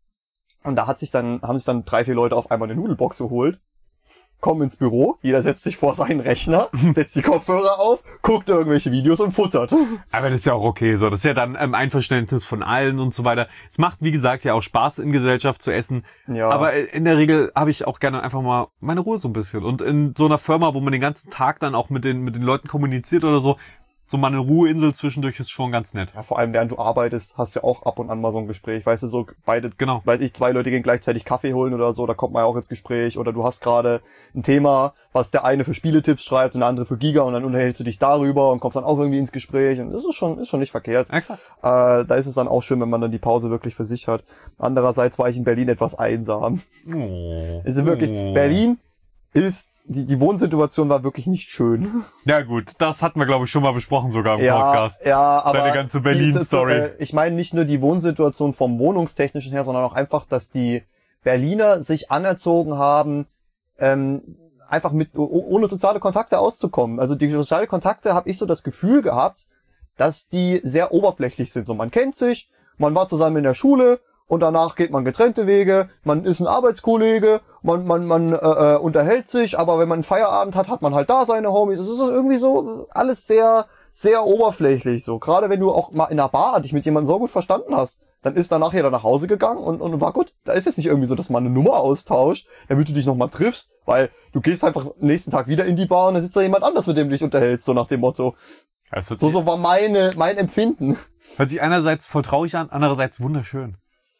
und da hat sich dann haben sich dann drei, vier Leute auf einmal eine Nudelbox geholt. Kommen ins Büro, jeder setzt sich vor seinen Rechner, setzt die Kopfhörer auf, guckt irgendwelche Videos und futtert. Aber das ist ja auch okay, so. Das ist ja dann im Einverständnis von allen und so weiter. Es macht, wie gesagt, ja auch Spaß in Gesellschaft zu essen. Ja. Aber in der Regel habe ich auch gerne einfach mal meine Ruhe so ein bisschen. Und in so einer Firma, wo man den ganzen Tag dann auch mit den, mit den Leuten kommuniziert oder so, so mal eine Ruheinsel zwischendurch ist schon ganz nett. Ja, vor allem während du arbeitest, hast du ja auch ab und an mal so ein Gespräch. Weißt du, so beide, Genau. weiß ich, zwei Leute gehen gleichzeitig Kaffee holen oder so, da kommt man ja auch ins Gespräch. Oder du hast gerade ein Thema, was der eine für Spieletipps schreibt und der andere für Giga und dann unterhältst du dich darüber und kommst dann auch irgendwie ins Gespräch. Und das ist schon, ist schon nicht verkehrt. Exakt. Äh, da ist es dann auch schön, wenn man dann die Pause wirklich für sich hat. Andererseits war ich in Berlin etwas einsam. Oh. Es ist wirklich, Oh. Berlin ist, die, die Wohnsituation war wirklich nicht schön. Ja gut, das hatten wir, glaube ich, schon mal besprochen sogar im Ja, Podcast. ja, aber Deine ganze Berlin-Story. die- äh, Ich meine nicht nur die Wohnsituation vom Wohnungstechnischen her, sondern auch einfach, dass die Berliner sich anerzogen haben, ähm, einfach mit oh- ohne soziale Kontakte auszukommen. Also die soziale Kontakte habe ich so das Gefühl gehabt, dass die sehr oberflächlich sind. So, man kennt sich, man war zusammen in der Schule und danach geht man getrennte Wege, man ist ein Arbeitskollege, man man man äh, äh, unterhält sich, aber wenn man einen Feierabend hat, hat man halt da seine Homies. Es ist irgendwie so alles sehr sehr oberflächlich so. Gerade wenn du auch mal in einer Bar dich mit jemandem so gut verstanden hast, dann ist danach jeder nach Hause gegangen und und war gut. Da ist es nicht irgendwie so, dass man eine Nummer austauscht, damit du dich nochmal triffst, weil du gehst einfach nächsten Tag wieder in die Bar und dann sitzt da jemand anders, mit dem du dich unterhältst, so nach dem Motto. Es hört So sich, so war meine mein Empfinden. hört sich einerseits voll traurig an, andererseits wunderschön.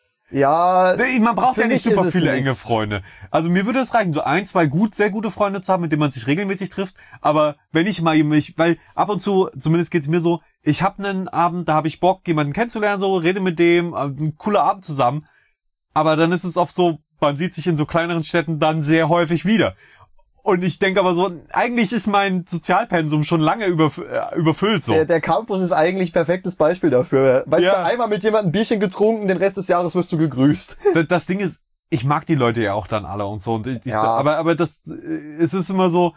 Ja, Nee, Man braucht für ja nicht mich super ist es viele enge nix. Freunde. Also mir würde es reichen, so ein, zwei gut, sehr gute Freunde zu haben, mit denen man sich regelmäßig trifft. Aber wenn ich mal mich, weil ab und zu, zumindest geht's mir so, ich habe einen Abend, da habe ich Bock, jemanden kennenzulernen, so rede mit dem, äh, ein cooler Abend zusammen. Aber dann ist es oft so, man sieht sich in so kleineren Städten dann sehr häufig wieder. Und ich denke aber so, eigentlich ist mein Sozialpensum schon lange überf äh, überfüllt so. Der, der Campus ist eigentlich perfektes Beispiel dafür. Weißt Ja. du, einmal mit jemandem ein Bierchen getrunken, den Rest des Jahres wirst du gegrüßt. Das, das Ding ist, ich mag die Leute ja auch dann alle und so. Und ich, ich Ja. so aber aber das, äh, es ist immer so,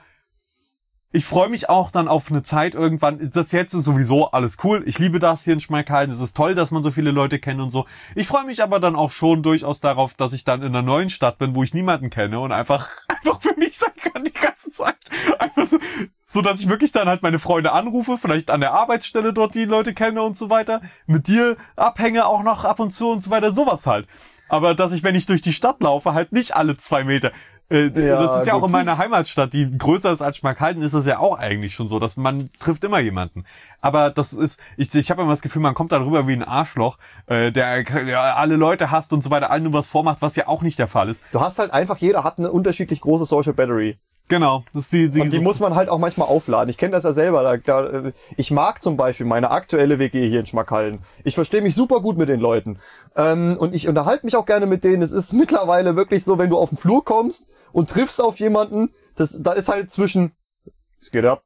ich freue mich auch dann auf eine Zeit irgendwann. Das jetzt ist sowieso alles cool. Ich liebe das hier in Schmalkalden. Es ist toll, dass man so viele Leute kennt und so. Ich freue mich aber dann auch schon durchaus darauf, dass ich dann in einer neuen Stadt bin, wo ich niemanden kenne und einfach einfach für mich sein kann die ganze Zeit. Einfach so, so dass ich wirklich dann halt meine Freunde anrufe, vielleicht an der Arbeitsstelle dort die Leute kenne und so weiter. Mit dir abhänge auch noch ab und zu und so weiter. Sowas halt. Aber dass ich, wenn ich durch die Stadt laufe, halt nicht alle zwei Meter. Äh, Ja, das ist ja auch gut. in meiner Heimatstadt, die größer ist als Schmalkalden, ist das ja auch eigentlich schon so, dass man trifft immer jemanden. Aber das ist, ich, ich habe immer das Gefühl, man kommt darüber wie ein Arschloch, äh, der ja, alle Leute hasst und so weiter, allen nur was vormacht, was ja auch nicht der Fall ist. Du hast halt einfach, jeder hat eine unterschiedlich große Social Battery. Genau. Das ist die, die, und die so muss man halt auch manchmal aufladen. Ich kenne das ja selber. Da, da, ich mag zum Beispiel meine aktuelle W G hier in Schmackhallen. Ich verstehe mich super gut mit den Leuten. Ähm, und ich unterhalte mich auch gerne mit denen. Es ist mittlerweile wirklich so, wenn du auf den Flur kommst und triffst auf jemanden, das, da ist halt zwischen, es geht ab,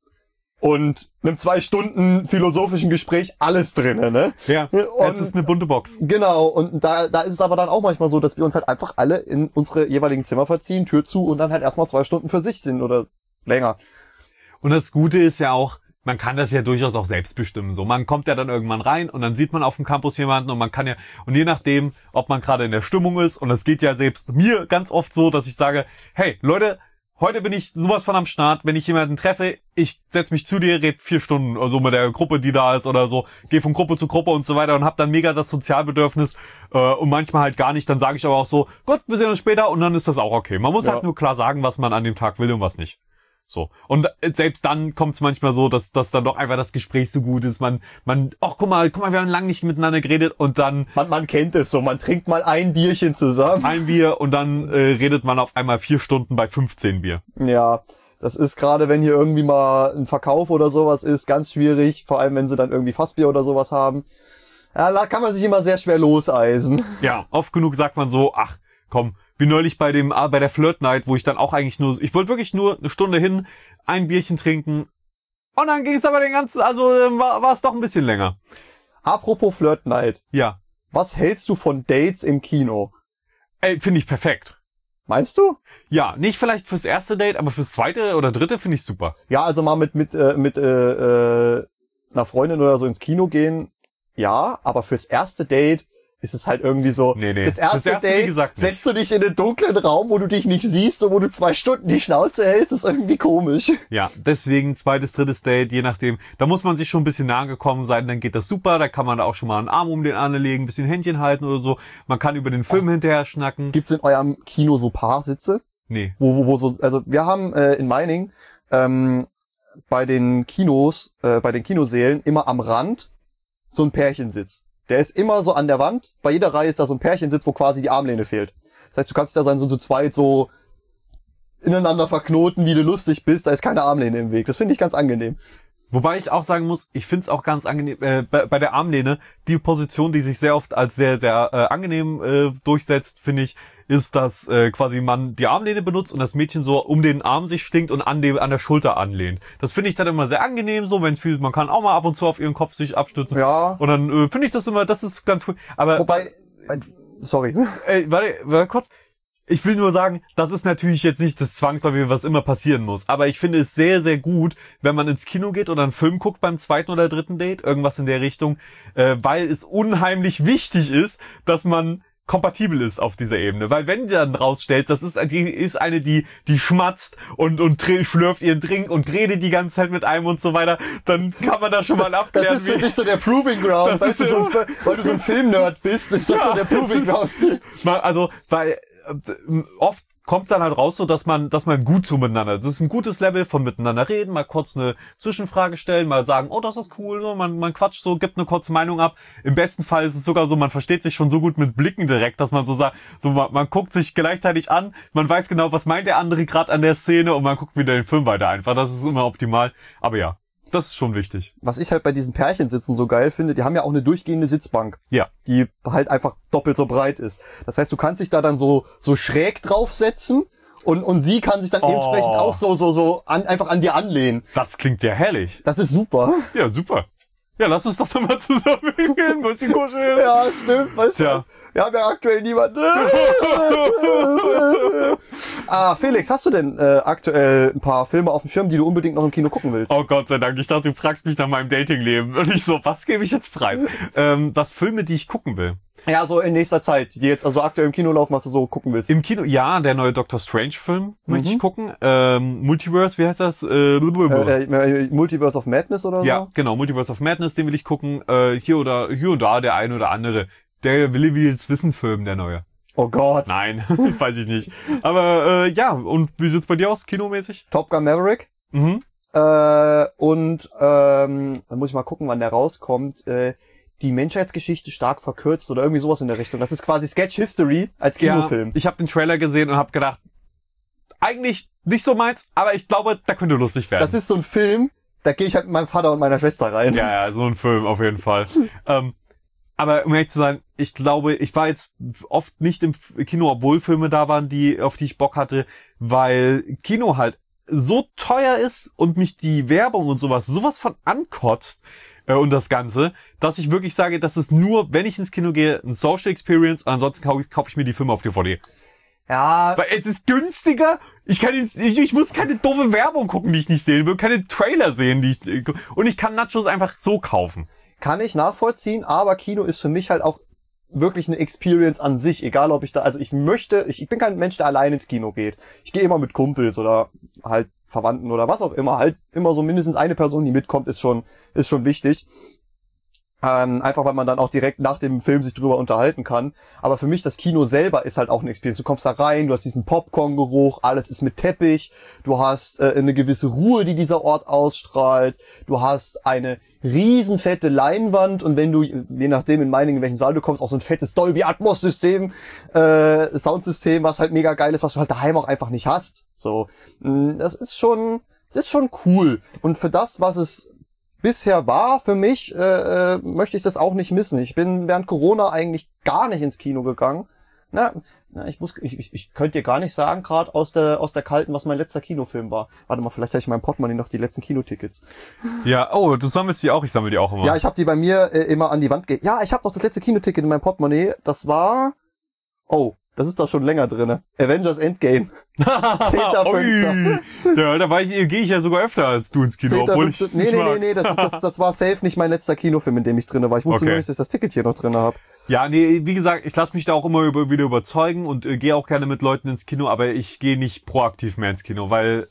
und einem zwei Stunden philosophischen Gespräch alles drinne, ne? Ja, und, es ist eine bunte Box. Genau, und da, da ist es aber dann auch manchmal so, dass wir uns halt einfach alle in unsere jeweiligen Zimmer verziehen, Tür zu und dann halt erstmal zwei Stunden für sich sind oder länger. Und das Gute ist ja auch, man kann das ja durchaus auch selbst bestimmen. So, man kommt ja dann irgendwann rein und dann sieht man auf dem Campus jemanden und man kann ja, und je nachdem, ob man gerade in der Stimmung ist, und das geht ja selbst mir ganz oft so, dass ich sage, hey, Leute, heute bin ich sowas von am Start, wenn ich jemanden treffe, ich setz mich zu dir, red vier Stunden also mit der Gruppe, die da ist oder so, gehe von Gruppe zu Gruppe und so weiter und hab dann mega das Sozialbedürfnis äh, und manchmal halt gar nicht, dann sage ich aber auch so, Gott, wir sehen uns später und dann ist das auch okay. Man muss Ja. halt nur klar sagen, was man an dem Tag will und was nicht. So. Und selbst dann kommt es manchmal so, dass, dass dann doch einfach das Gespräch so gut ist. Man, man, ach guck mal, guck mal, wir haben lange nicht miteinander geredet und dann Man, man kennt es so, man trinkt mal ein Bierchen zusammen. ein Bier und dann äh, redet man auf einmal vier Stunden bei fünfzehn Bier. Ja, das ist gerade, wenn hier irgendwie mal ein Verkauf oder sowas ist, ganz schwierig. Vor allem, wenn sie dann irgendwie Fassbier oder sowas haben. Ja, da kann man sich immer sehr schwer loseisen. Ja, oft genug sagt man so, ach komm, wie neulich bei dem bei der Flirt Night, wo ich dann auch eigentlich nur, ich wollte wirklich nur eine Stunde hin, ein Bierchen trinken und dann ging es aber den ganzen, also äh, war, war es doch ein bisschen länger. Apropos Flirt Night. Ja, Was hältst du von Dates im Kino? ey, finde ich perfekt. Meinst du? Ja, nicht vielleicht fürs erste Date, aber fürs zweite oder dritte finde ich super. Ja, also mal mit mit äh, mit äh, äh, einer Freundin oder so ins Kino gehen. Ja, aber fürs erste Date ist es halt irgendwie so, Nee, nee. das erste, Das erste, wie Date, gesagt, nicht. setzt du dich in einen dunklen Raum, wo du dich nicht siehst und wo du zwei Stunden die Schnauze hältst, ist irgendwie komisch. Ja, deswegen zweites, drittes Date, je nachdem. Da muss man sich schon ein bisschen nahe gekommen sein, dann geht das super. Da kann man da auch schon mal einen Arm um den anderen legen, ein bisschen Händchen halten oder so. Man kann über den Film hinterher schnacken. Gibt's in eurem Kino so Paarsitze? Nee. Wo, wo, wo so, also wir haben äh, in Meining ähm, bei den Kinos, äh, bei den Kinosälen immer am Rand so ein Pärchensitz. Der ist immer so an der Wand. Bei jeder Reihe ist da so ein Pärchensitz, wo quasi die Armlehne fehlt. Das heißt, du kannst dich da sein, so zu zweit so ineinander verknoten, wie du lustig bist. Da ist keine Armlehne im Weg. Das finde ich ganz angenehm. Wobei ich auch sagen muss, ich find's auch ganz angenehm, äh, bei, bei der Armlehne, die Position, die sich sehr oft als sehr, sehr äh, angenehm äh, durchsetzt, finde ich, ist, dass äh, quasi man die Armlehne benutzt und das Mädchen so um den Arm sich stinkt und an dem an der Schulter anlehnt. Das finde ich dann immer sehr angenehm, so wenn fühlt, man kann auch mal ab und zu auf ihren Kopf sich abstützen. Ja. Und dann äh, finde ich das immer, das ist ganz cool. Aber Wobei, äh, sorry. äh, warte, warte kurz. Ich will nur sagen, das ist natürlich jetzt nicht das Zwangsläufige, was immer passieren muss. Aber ich finde es sehr, sehr gut, wenn man ins Kino geht oder einen Film guckt beim zweiten oder dritten Date, irgendwas in der Richtung, äh, weil es unheimlich wichtig ist, dass man kompatibel ist auf dieser Ebene. Weil wenn die dann rausstellt, das ist, die ist eine, die, die schmatzt und, und tr- schlürft ihren Drink und redet die ganze Zeit mit einem und so weiter, dann kann man da schon Das, mal abklären. das ist für dich so der Proving Ground. Das Weißt du, ist so ein, Fi- weil du so ein Filmnerd bist, ist das Ja. so der Proving Ground. Mal, also, weil äh, oft kommt dann halt raus, so dass man, dass man gut so miteinander. Das ist ein gutes Level von miteinander reden, mal kurz eine Zwischenfrage stellen, mal sagen, oh, das ist cool, so, man, man quatscht so, gibt eine kurze Meinung ab. Im besten Fall ist es sogar so, man versteht sich schon so gut mit Blicken direkt, dass man so sagt, so man, man guckt sich gleichzeitig an, man weiß genau, was meint der andere gerade an der Szene und man guckt wieder den Film weiter einfach. Das ist immer optimal. Aber ja, das ist schon wichtig. Was ich halt bei diesen Pärchensitzen so geil finde, die haben ja auch eine durchgehende Sitzbank, Ja. die halt einfach doppelt so breit ist. Das heißt, du kannst dich da dann so so schräg draufsetzen und und sie kann sich dann Oh. entsprechend auch so so so an, einfach an dir anlehnen. Das klingt ja herrlich. Das ist super. Ja, super. Ja, lass uns doch dann mal zusammen hingehen, bisschen kuscheln. Ja, stimmt, weißt Tja. du. Wir haben ja aktuell niemanden. Ah, Felix, hast du denn äh, aktuell ein paar Filme auf dem Schirm, die du unbedingt noch im Kino gucken willst? Oh Gott sei Dank, ich dachte, du fragst mich nach meinem Datingleben. Und ich so, was gebe ich jetzt preis? ähm, was Filme, die ich gucken will. Ja, so in nächster Zeit, die jetzt also aktuell im Kino laufen, was du so gucken willst. Im Kino, ja, der neue Doctor Strange-Film möchte Mhm. ich gucken. Ähm, Multiverse, wie heißt das? Äh, äh, äh, Multiverse of Madness oder ja, so? genau, Multiverse of Madness, den will ich gucken. Äh, hier oder hier und da der ein oder andere. Der Willi Wills Wissen-Film, der neue. Oh Gott. Nein, weiß ich nicht. Aber äh, ja, und wie sieht's bei dir aus, kinomäßig? Top Gun Maverick. Mhm. Äh, und ähm, dann muss ich mal gucken, wann der rauskommt. Äh, die Menschheitsgeschichte stark verkürzt oder irgendwie sowas in der Richtung. Das ist quasi Sketch History als Kinofilm. Ja, ich habe den Trailer gesehen und habe gedacht, eigentlich nicht so meins, aber ich glaube, da könnte lustig werden. Das ist so ein Film, da gehe ich halt mit meinem Vater und meiner Schwester rein. Ja, ja, so ein Film auf jeden Fall. ähm, aber um ehrlich zu sein, ich glaube, ich war jetzt oft nicht im Kino, obwohl Filme da waren, die auf die ich Bock hatte, weil Kino halt so teuer ist und mich die Werbung und sowas sowas von ankotzt äh, und das Ganze, dass ich wirklich sage, das ist nur, wenn ich ins Kino gehe, ein Social Experience und ansonsten kaufe ich, kauf ich mir die Filme auf D V D. Ja. Weil es ist günstiger. Ich kann jetzt, ich, ich muss keine doofe Werbung gucken, die ich nicht sehen will, keine Trailer sehen, die ich, und ich kann Nachos einfach so kaufen. Kann ich nachvollziehen, aber Kino ist für mich halt auch wirklich eine Experience an sich, egal ob ich da, also ich möchte, ich, ich bin kein Mensch, der allein ins Kino geht. Ich gehe immer mit Kumpels oder halt Verwandten oder was auch immer, halt immer so mindestens eine Person, die mitkommt, ist schon, ist schon wichtig. Ähm, einfach weil man dann auch direkt nach dem Film sich drüber unterhalten kann. Aber für mich, das Kino selber ist halt auch eine Experience. Du kommst da rein, du hast diesen Popcorn-Geruch, alles ist mit Teppich, du hast äh, eine gewisse Ruhe, die dieser Ort ausstrahlt, du hast eine riesenfette Leinwand und wenn du, je nachdem in Meiningen, in welchen Saal du kommst, auch so ein fettes Dolby-Atmos-System, äh, Soundsystem, was halt mega geil ist, was du halt daheim auch einfach nicht hast. So, das ist schon, das ist schon cool. Und für das, was es bisher war, für mich, äh, äh, möchte ich das auch nicht missen. Ich bin während Corona eigentlich gar nicht ins Kino gegangen. Na, na ich muss, ich, ich, ich könnte dir gar nicht sagen, gerade aus der aus der Kalten, was mein letzter Kinofilm war. Warte mal, vielleicht habe ich in meinem Portemonnaie noch die letzten Kinotickets. Ja, oh, du sammelst die auch, ich sammle die auch immer. Ja, ich habe die bei mir äh, immer an die Wand ge... Ja, ich habe noch das letzte Kinoticket in meinem Portemonnaie. Das war... Oh, das ist da schon länger drinne. Avengers Endgame. zehnter fünfter Ja, da war ich, gehe ich ja sogar öfter als du ins Kino, obwohl ich Nee, nee, nee, nee, das, das, das war safe nicht mein letzter Kinofilm, in dem ich drinne war. Ich wusste okay. nur nicht, dass ich das Ticket hier noch drinne habe. Ja, nee, wie gesagt, ich lasse mich da auch immer über, wieder überzeugen und äh, gehe auch gerne mit Leuten ins Kino, aber ich gehe nicht proaktiv mehr ins Kino, weil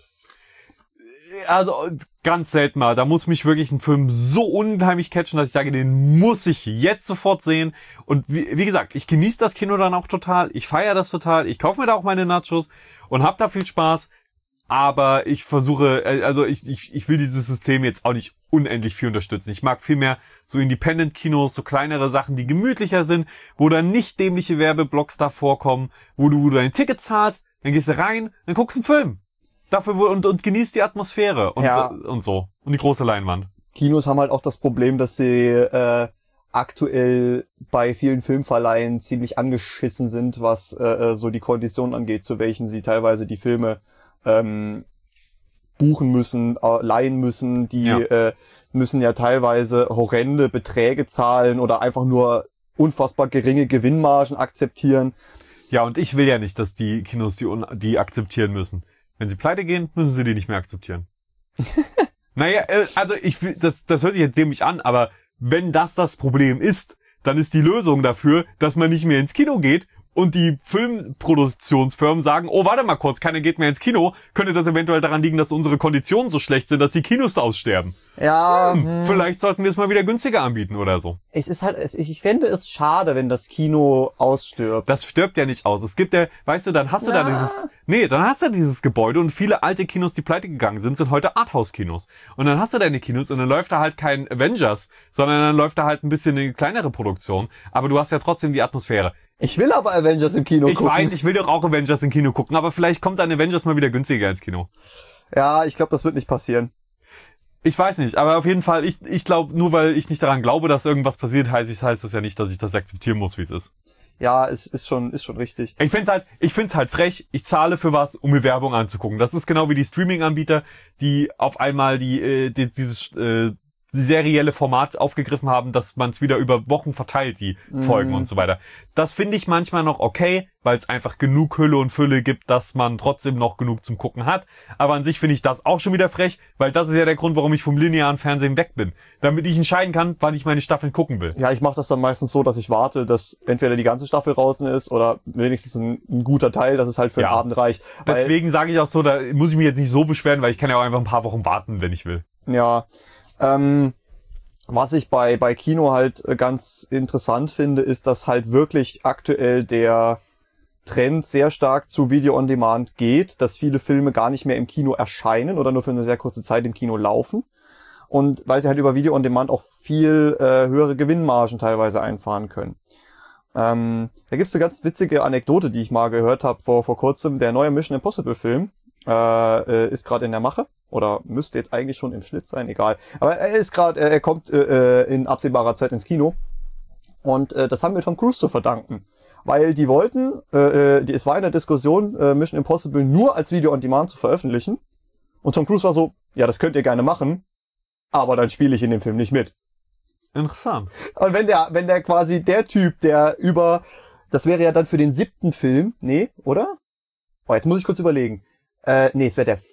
also ganz selten mal, da muss mich wirklich ein Film so unheimlich catchen, dass ich sage, den muss ich jetzt sofort sehen. Und wie, wie gesagt, ich genieße das Kino dann auch total, ich feiere das total, ich kaufe mir da auch meine Nachos und hab da viel Spaß. Aber ich versuche, also ich, ich, ich will dieses System jetzt auch nicht unendlich viel unterstützen. Ich mag viel mehr so Independent-Kinos, so kleinere Sachen, die gemütlicher sind, wo dann nicht dämliche Werbeblocks da vorkommen, wo du, wo du dein Ticket zahlst, dann gehst du rein, dann guckst du einen Film. Dafür und, und genießt die Atmosphäre und, ja. und so. Und die große Leinwand. Kinos haben halt auch das Problem, dass sie äh, aktuell bei vielen Filmverleihen ziemlich angeschissen sind, was äh, so die Konditionen angeht, zu welchen sie teilweise die Filme ähm, buchen müssen, äh, leihen müssen. Die ja. äh, müssen ja teilweise horrende Beträge zahlen oder einfach nur unfassbar geringe Gewinnmargen akzeptieren. Ja, und ich will ja nicht, dass die Kinos die, die akzeptieren müssen. Wenn sie pleite gehen, müssen sie die nicht mehr akzeptieren. Naja, äh, also ich will, das, das hört sich jetzt dämlich an, aber wenn das das Problem ist, dann ist die Lösung dafür, dass man nicht mehr ins Kino geht und die Filmproduktionsfirmen sagen, oh, warte mal kurz, keiner geht mehr ins Kino, könnte das eventuell daran liegen, dass unsere Konditionen so schlecht sind, dass die Kinos aussterben. Ja. Hm, hm. Vielleicht sollten wir es mal wieder günstiger anbieten oder so. Es ist halt, ich, ich fände es schade, wenn das Kino ausstirbt. Das stirbt ja nicht aus. Es gibt ja, weißt du, dann hast du ja. da dieses, nee, dann hast du dieses Gebäude und viele alte Kinos, die pleite gegangen sind, sind heute Arthouse-Kinos. Und dann hast du deine Kinos und dann läuft da halt kein Avengers, sondern dann läuft da halt ein bisschen eine kleinere Produktion. Aber du hast ja trotzdem die Atmosphäre. Ich will aber Avengers im Kino ich gucken. Ich weiß, ich will doch auch Avengers im Kino gucken, aber vielleicht kommt dann Avengers mal wieder günstiger ins Kino. Ja, ich glaube, das wird nicht passieren. Ich weiß nicht, aber auf jeden Fall, ich, ich glaube, nur weil ich nicht daran glaube, dass irgendwas passiert, heißt, ich, heißt das ja nicht, dass ich das akzeptieren muss, wie es ist. Ja, es ist schon, ist schon richtig. Ich find's halt, ich find's halt frech, ich zahle für was, um mir Werbung anzugucken. Das ist genau wie die Streaming-Anbieter, die auf einmal die, äh, die dieses, äh, serielle Format aufgegriffen haben, dass man es wieder über Wochen verteilt, die mm. Folgen und so weiter. Das finde ich manchmal noch okay, weil es einfach genug Hülle und Fülle gibt, dass man trotzdem noch genug zum Gucken hat. Aber an sich finde ich das auch schon wieder frech, weil das ist ja der Grund, warum ich vom linearen Fernsehen weg bin. Damit ich entscheiden kann, wann ich meine Staffeln gucken will. Ja, ich mache das dann meistens so, dass ich warte, dass entweder die ganze Staffel draußen ist oder wenigstens ein, ein guter Teil, dass es halt für ja. den Abend reicht. Deswegen sage ich auch so, da muss ich mich jetzt nicht so beschweren, weil ich kann ja auch einfach ein paar Wochen warten, wenn ich will. Ja, Ähm, was ich bei, bei Kino halt ganz interessant finde, ist, dass halt wirklich aktuell der Trend sehr stark zu Video on Demand geht, dass viele Filme gar nicht mehr im Kino erscheinen oder nur für eine sehr kurze Zeit im Kino laufen. Und weil sie halt über Video on Demand auch viel äh, höhere Gewinnmargen teilweise einfahren können. Ähm, da gibt's eine ganz witzige Anekdote, die ich mal gehört habe vor, vor kurzem. Der neue Mission Impossible Film Äh, ist gerade in der Mache. Oder müsste jetzt eigentlich schon im Schnitt sein, egal. Aber er ist gerade, er kommt äh, in absehbarer Zeit ins Kino. Und äh, das haben wir Tom Cruise zu verdanken. Weil die wollten, äh, die, es war in der Diskussion, äh, Mission Impossible nur als Video on Demand zu veröffentlichen. Und Tom Cruise war so, ja, das könnt ihr gerne machen, aber dann spiele ich in dem Film nicht mit. Interessant. Und wenn der, wenn der quasi der Typ, der über, das wäre ja dann für den siebten Film, nee, oder? Oh, jetzt muss ich kurz überlegen. Äh, nee, es wäre der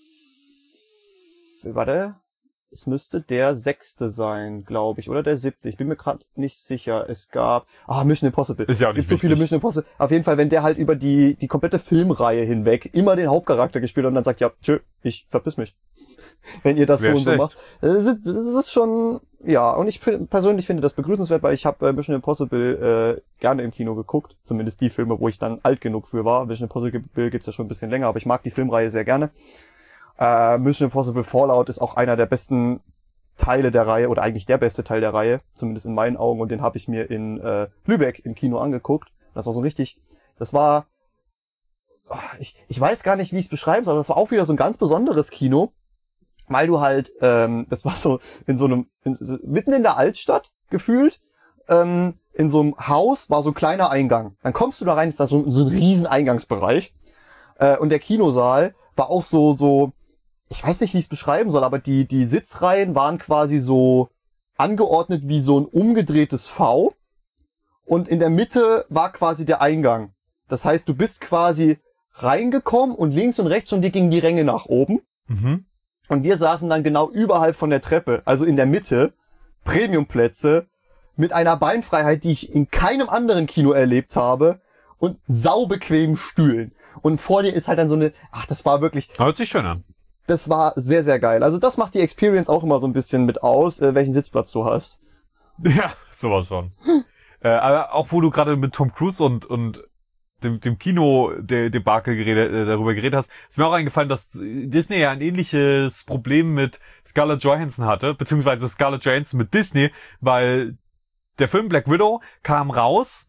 Warte, es müsste der sechste sein, glaube ich, oder der siebte. Ich bin mir gerade nicht sicher. Es gab, ah, Mission Impossible. Ist ja auch es nicht gibt so viele wichtig. Mission Impossible. Auf jeden Fall, wenn der halt über die die komplette Filmreihe hinweg immer den Hauptcharakter gespielt hat und dann sagt, ja, tschö, ich verpiss mich. Wenn ihr das Wär so und so schlecht. macht. Das ist, das ist schon, ja, und ich persönlich finde das begrüßenswert, weil ich habe äh, Mission Impossible äh, gerne im Kino geguckt. Zumindest die Filme, wo ich dann alt genug für war. Mission Impossible gibt's ja schon ein bisschen länger, aber ich mag die Filmreihe sehr gerne. Uh, Mission Impossible Fallout ist auch einer der besten Teile der Reihe, oder eigentlich der beste Teil der Reihe, zumindest in meinen Augen, und den habe ich mir in äh, Lübeck im Kino angeguckt. Das war so richtig, das war, oh, ich, ich weiß gar nicht, wie ich es beschreiben soll, aber das war auch wieder so ein ganz besonderes Kino, weil du halt, ähm, das war so in so einem, in, mitten in der Altstadt gefühlt, ähm, in so einem Haus war so ein kleiner Eingang. Dann kommst du da rein, ist da so, so ein riesen Eingangsbereich, äh, und der Kinosaal war auch so, so, ich weiß nicht, wie ich es beschreiben soll, aber die die Sitzreihen waren quasi so angeordnet wie so ein umgedrehtes V und in der Mitte war quasi der Eingang. Das heißt, du bist quasi reingekommen und links und rechts von dir gingen die Ränge nach oben. Mhm. Und wir saßen dann genau überhalb von der Treppe, also in der Mitte, Premiumplätze, mit einer Beinfreiheit, die ich in keinem anderen Kino erlebt habe und saubequemen Stühlen. Und vor dir ist halt dann so eine, ach, das war wirklich, Hört sich schön an. das war sehr, sehr geil. Also das macht die Experience auch immer so ein bisschen mit aus, äh, welchen Sitzplatz du hast. Ja, sowas von. äh, aber auch wo du gerade mit Tom Cruise und und dem, dem Kino-Debakel geredet, äh, darüber geredet hast, ist mir auch eingefallen, dass Disney ja ein ähnliches Problem mit Scarlett Johansson hatte, beziehungsweise Scarlett Johansson mit Disney, weil der Film Black Widow kam raus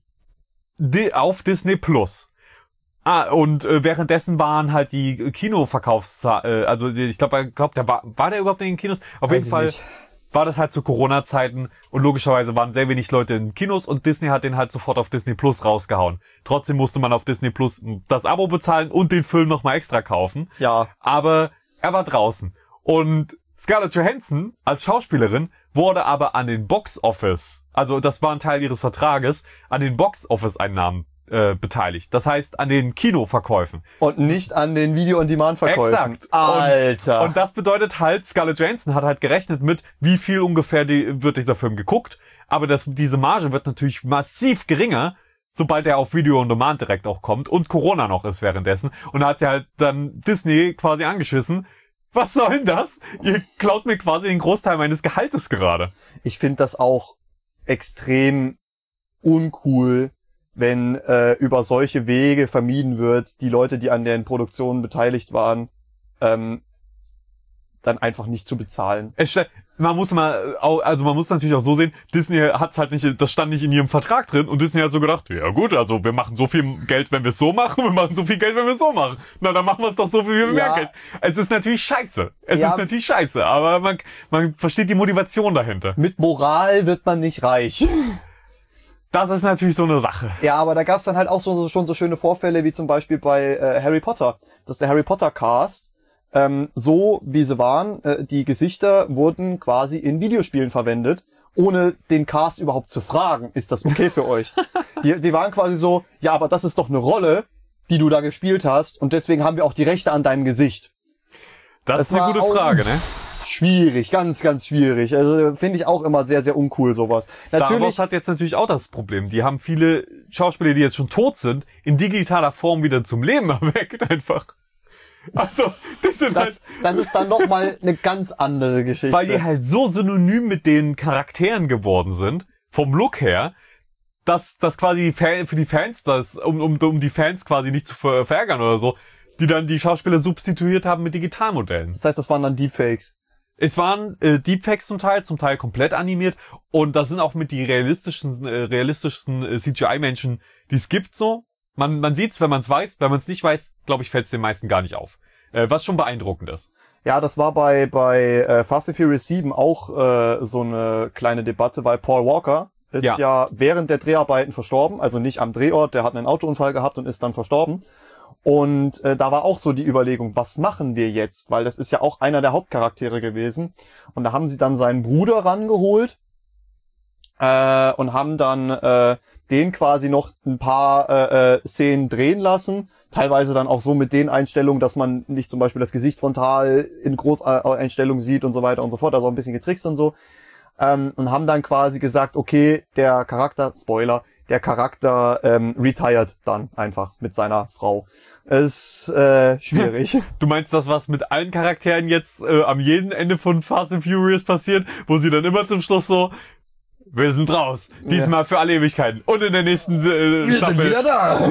di- auf Disney Plus. Ah, und äh, währenddessen waren halt die Kinoverkaufszahlen, äh, also die, ich glaube, ich glaub, der war, war der überhaupt in den Kinos? Auf Weiß jeden ich Fall nicht. war das halt zu Corona-Zeiten und logischerweise waren sehr wenig Leute in Kinos und Disney hat den halt sofort auf Disney Plus rausgehauen. Trotzdem musste man auf Disney Plus das Abo bezahlen und den Film nochmal extra kaufen. Ja. Aber er war draußen. Und Scarlett Johansson als Schauspielerin wurde aber an den Box-Office, also das war ein Teil ihres Vertrages, an den Box-Office-Einnahmen äh, beteiligt. Das heißt, an den Kinoverkäufen. Und nicht an den Video-on-Demand-Verkäufen. Exakt. Alter. Und, und das bedeutet halt, Scarlett Johansson hat halt gerechnet mit, wie viel ungefähr die, wird dieser Film geguckt. Aber das, diese Marge wird natürlich massiv geringer, sobald er auf Video-on-Demand direkt auch kommt und Corona noch ist währenddessen. Und da hat sie halt dann Disney quasi angeschissen. Was soll denn das? Ihr klaut mir quasi den Großteil meines Gehaltes gerade. Ich finde das auch extrem uncool, wenn äh, über solche Wege vermieden wird, die Leute, die an den Produktionen beteiligt waren, ähm, dann einfach nicht zu bezahlen. Es, ste- man muss mal, au- also man muss natürlich auch so sehen, Disney hat's halt nicht, das stand nicht in ihrem Vertrag drin und Disney hat so gedacht, ja gut, also wir machen so viel Geld, wenn wir es so machen, wir machen so viel Geld, wenn wir es so machen. Na, dann machen wir es doch so viel, wie wir mehr Ja. Geld. Es ist natürlich scheiße. Es Ja. ist natürlich scheiße, aber man, man versteht die Motivation dahinter. Mit Moral wird man nicht reich. Das ist natürlich so eine Sache. Ja, aber da gab's dann halt auch so, so, schon so schöne Vorfälle, wie zum Beispiel bei äh, Harry Potter. Dass der Harry Potter Cast, ähm, so wie sie waren, äh, die Gesichter wurden quasi in Videospielen verwendet, ohne den Cast überhaupt zu fragen, ist das okay für euch? Die, die waren quasi so, ja, aber das ist doch eine Rolle, die du da gespielt hast und deswegen haben wir auch die Rechte an deinem Gesicht. Das, Das ist eine war gute auch- Frage, ne? Schwierig, ganz, ganz schwierig. Also finde ich auch immer sehr, sehr uncool sowas. Star Natürlich, Wars hat jetzt natürlich auch das Problem. Die haben viele Schauspieler, die jetzt schon tot sind, in digitaler Form wieder zum Leben erweckt einfach. Also, die sind das, halt, das ist dann nochmal eine ganz andere Geschichte. weil die halt so synonym mit den Charakteren geworden sind, vom Look her, dass das quasi die Fan, für die Fans, das, um, um, um die Fans quasi nicht zu ver verärgern oder so, die dann die Schauspieler substituiert haben mit Digitalmodellen. Das heißt, das waren dann Deepfakes. Es waren äh, Deepfakes zum Teil, zum Teil komplett animiert und das sind auch mit die realistischsten, äh, realistischsten äh, C G I-Menschen, die es gibt so. man, man sieht's, wenn man es weiß. Wenn man es nicht weiß, glaube ich, fällt es den meisten gar nicht auf. Äh, was schon beeindruckend ist. Ja, das war bei bei äh, Fast and Furious sieben auch äh, so eine kleine Debatte, weil Paul Walker ist ja. ja während der Dreharbeiten verstorben, also nicht am Drehort, der hat einen Autounfall gehabt und ist dann verstorben. Und äh, da war auch so die Überlegung, was machen wir jetzt? Weil das ist ja auch einer der Hauptcharaktere gewesen. Und da haben sie dann seinen Bruder rangeholt äh, und haben dann äh, den quasi noch ein paar äh, äh, Szenen drehen lassen. Teilweise dann auch so mit den Einstellungen, dass man nicht zum Beispiel das Gesicht frontal in Großeinstellungen sieht und so weiter und so fort. Also auch ein bisschen getrickst und so. Ähm, und haben dann quasi gesagt, okay, der Charakter, Spoiler, der Charakter ähm, retired dann einfach mit seiner Frau. Ist äh, schwierig. Du meinst das, was mit allen Charakteren jetzt äh, am jeden Ende von Fast and Furious passiert, wo sie dann immer zum Schluss so, wir sind raus, diesmal ja. für alle Ewigkeiten. Und in der nächsten äh, wir Staffel. sind wieder da.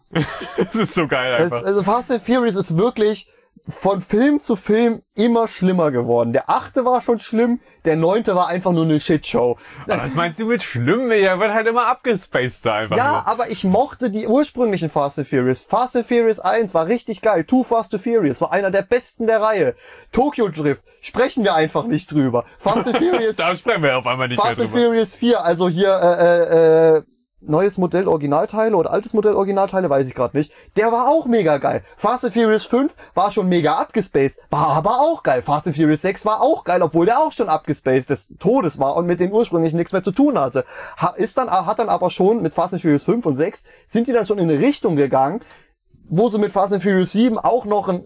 Es ist so geil einfach. Es, also Fast and Furious ist wirklich von Film zu Film immer schlimmer geworden. Der achte war schon schlimm, der neunte war einfach nur eine Shitshow. Aber was meinst du mit schlimm? Er wird halt immer abgespaced da einfach. Ja, nur. aber ich mochte die ursprünglichen Fast and Furious. Fast and Furious eins war richtig geil. Too Fast and Furious war einer der besten der Reihe. Tokyo Drift, sprechen wir einfach nicht drüber. Fast and Furious... da sprechen wir auf einmal nicht Fast mehr drüber. drüber. Fast and Furious vier, also hier, äh, äh, neues Modell Originalteile oder altes Modell Originalteile, weiß ich gerade nicht. Der war auch mega geil. Fast and Furious fünf war schon mega abgespaced, war aber auch geil. Fast and Furious sechs war auch geil, obwohl der auch schon abgespaced des Todes war und mit den ursprünglichen nichts mehr zu tun hatte. Ha, ist dann, hat dann aber schon mit Fast and Furious fünf und sechs sind die dann schon in eine Richtung gegangen, wo sie mit Fast and Furious sieben auch noch ein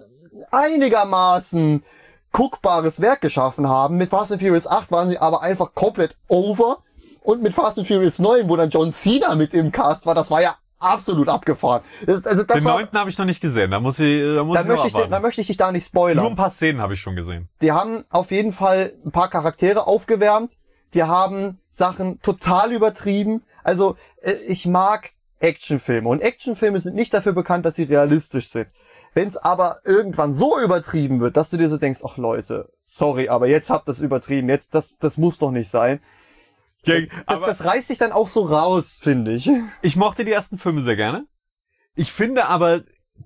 einigermaßen guckbares Werk geschaffen haben. Mit Fast and Furious acht waren sie aber einfach komplett over. Und mit Fast and Furious neun, wo dann John Cena mit im Cast war, das war ja absolut abgefahren. Das, also das Den war, neunten habe ich noch nicht gesehen, da muss ich, da muss dann ich noch möchte ich, abwarten. dann möchte ich dich da nicht spoilern. Nur ein paar Szenen habe ich schon gesehen. Die haben auf jeden Fall ein paar Charaktere aufgewärmt. Die haben Sachen total übertrieben. Also ich mag Actionfilme und Actionfilme sind nicht dafür bekannt, dass sie realistisch sind. Wenn es aber irgendwann so übertrieben wird, dass du dir so denkst, ach Leute, sorry, aber jetzt habt ihr das übertrieben, jetzt das das muss doch nicht sein. Das, das, das reißt sich dann auch so raus, finde ich. Ich mochte die ersten Filme sehr gerne. Ich finde aber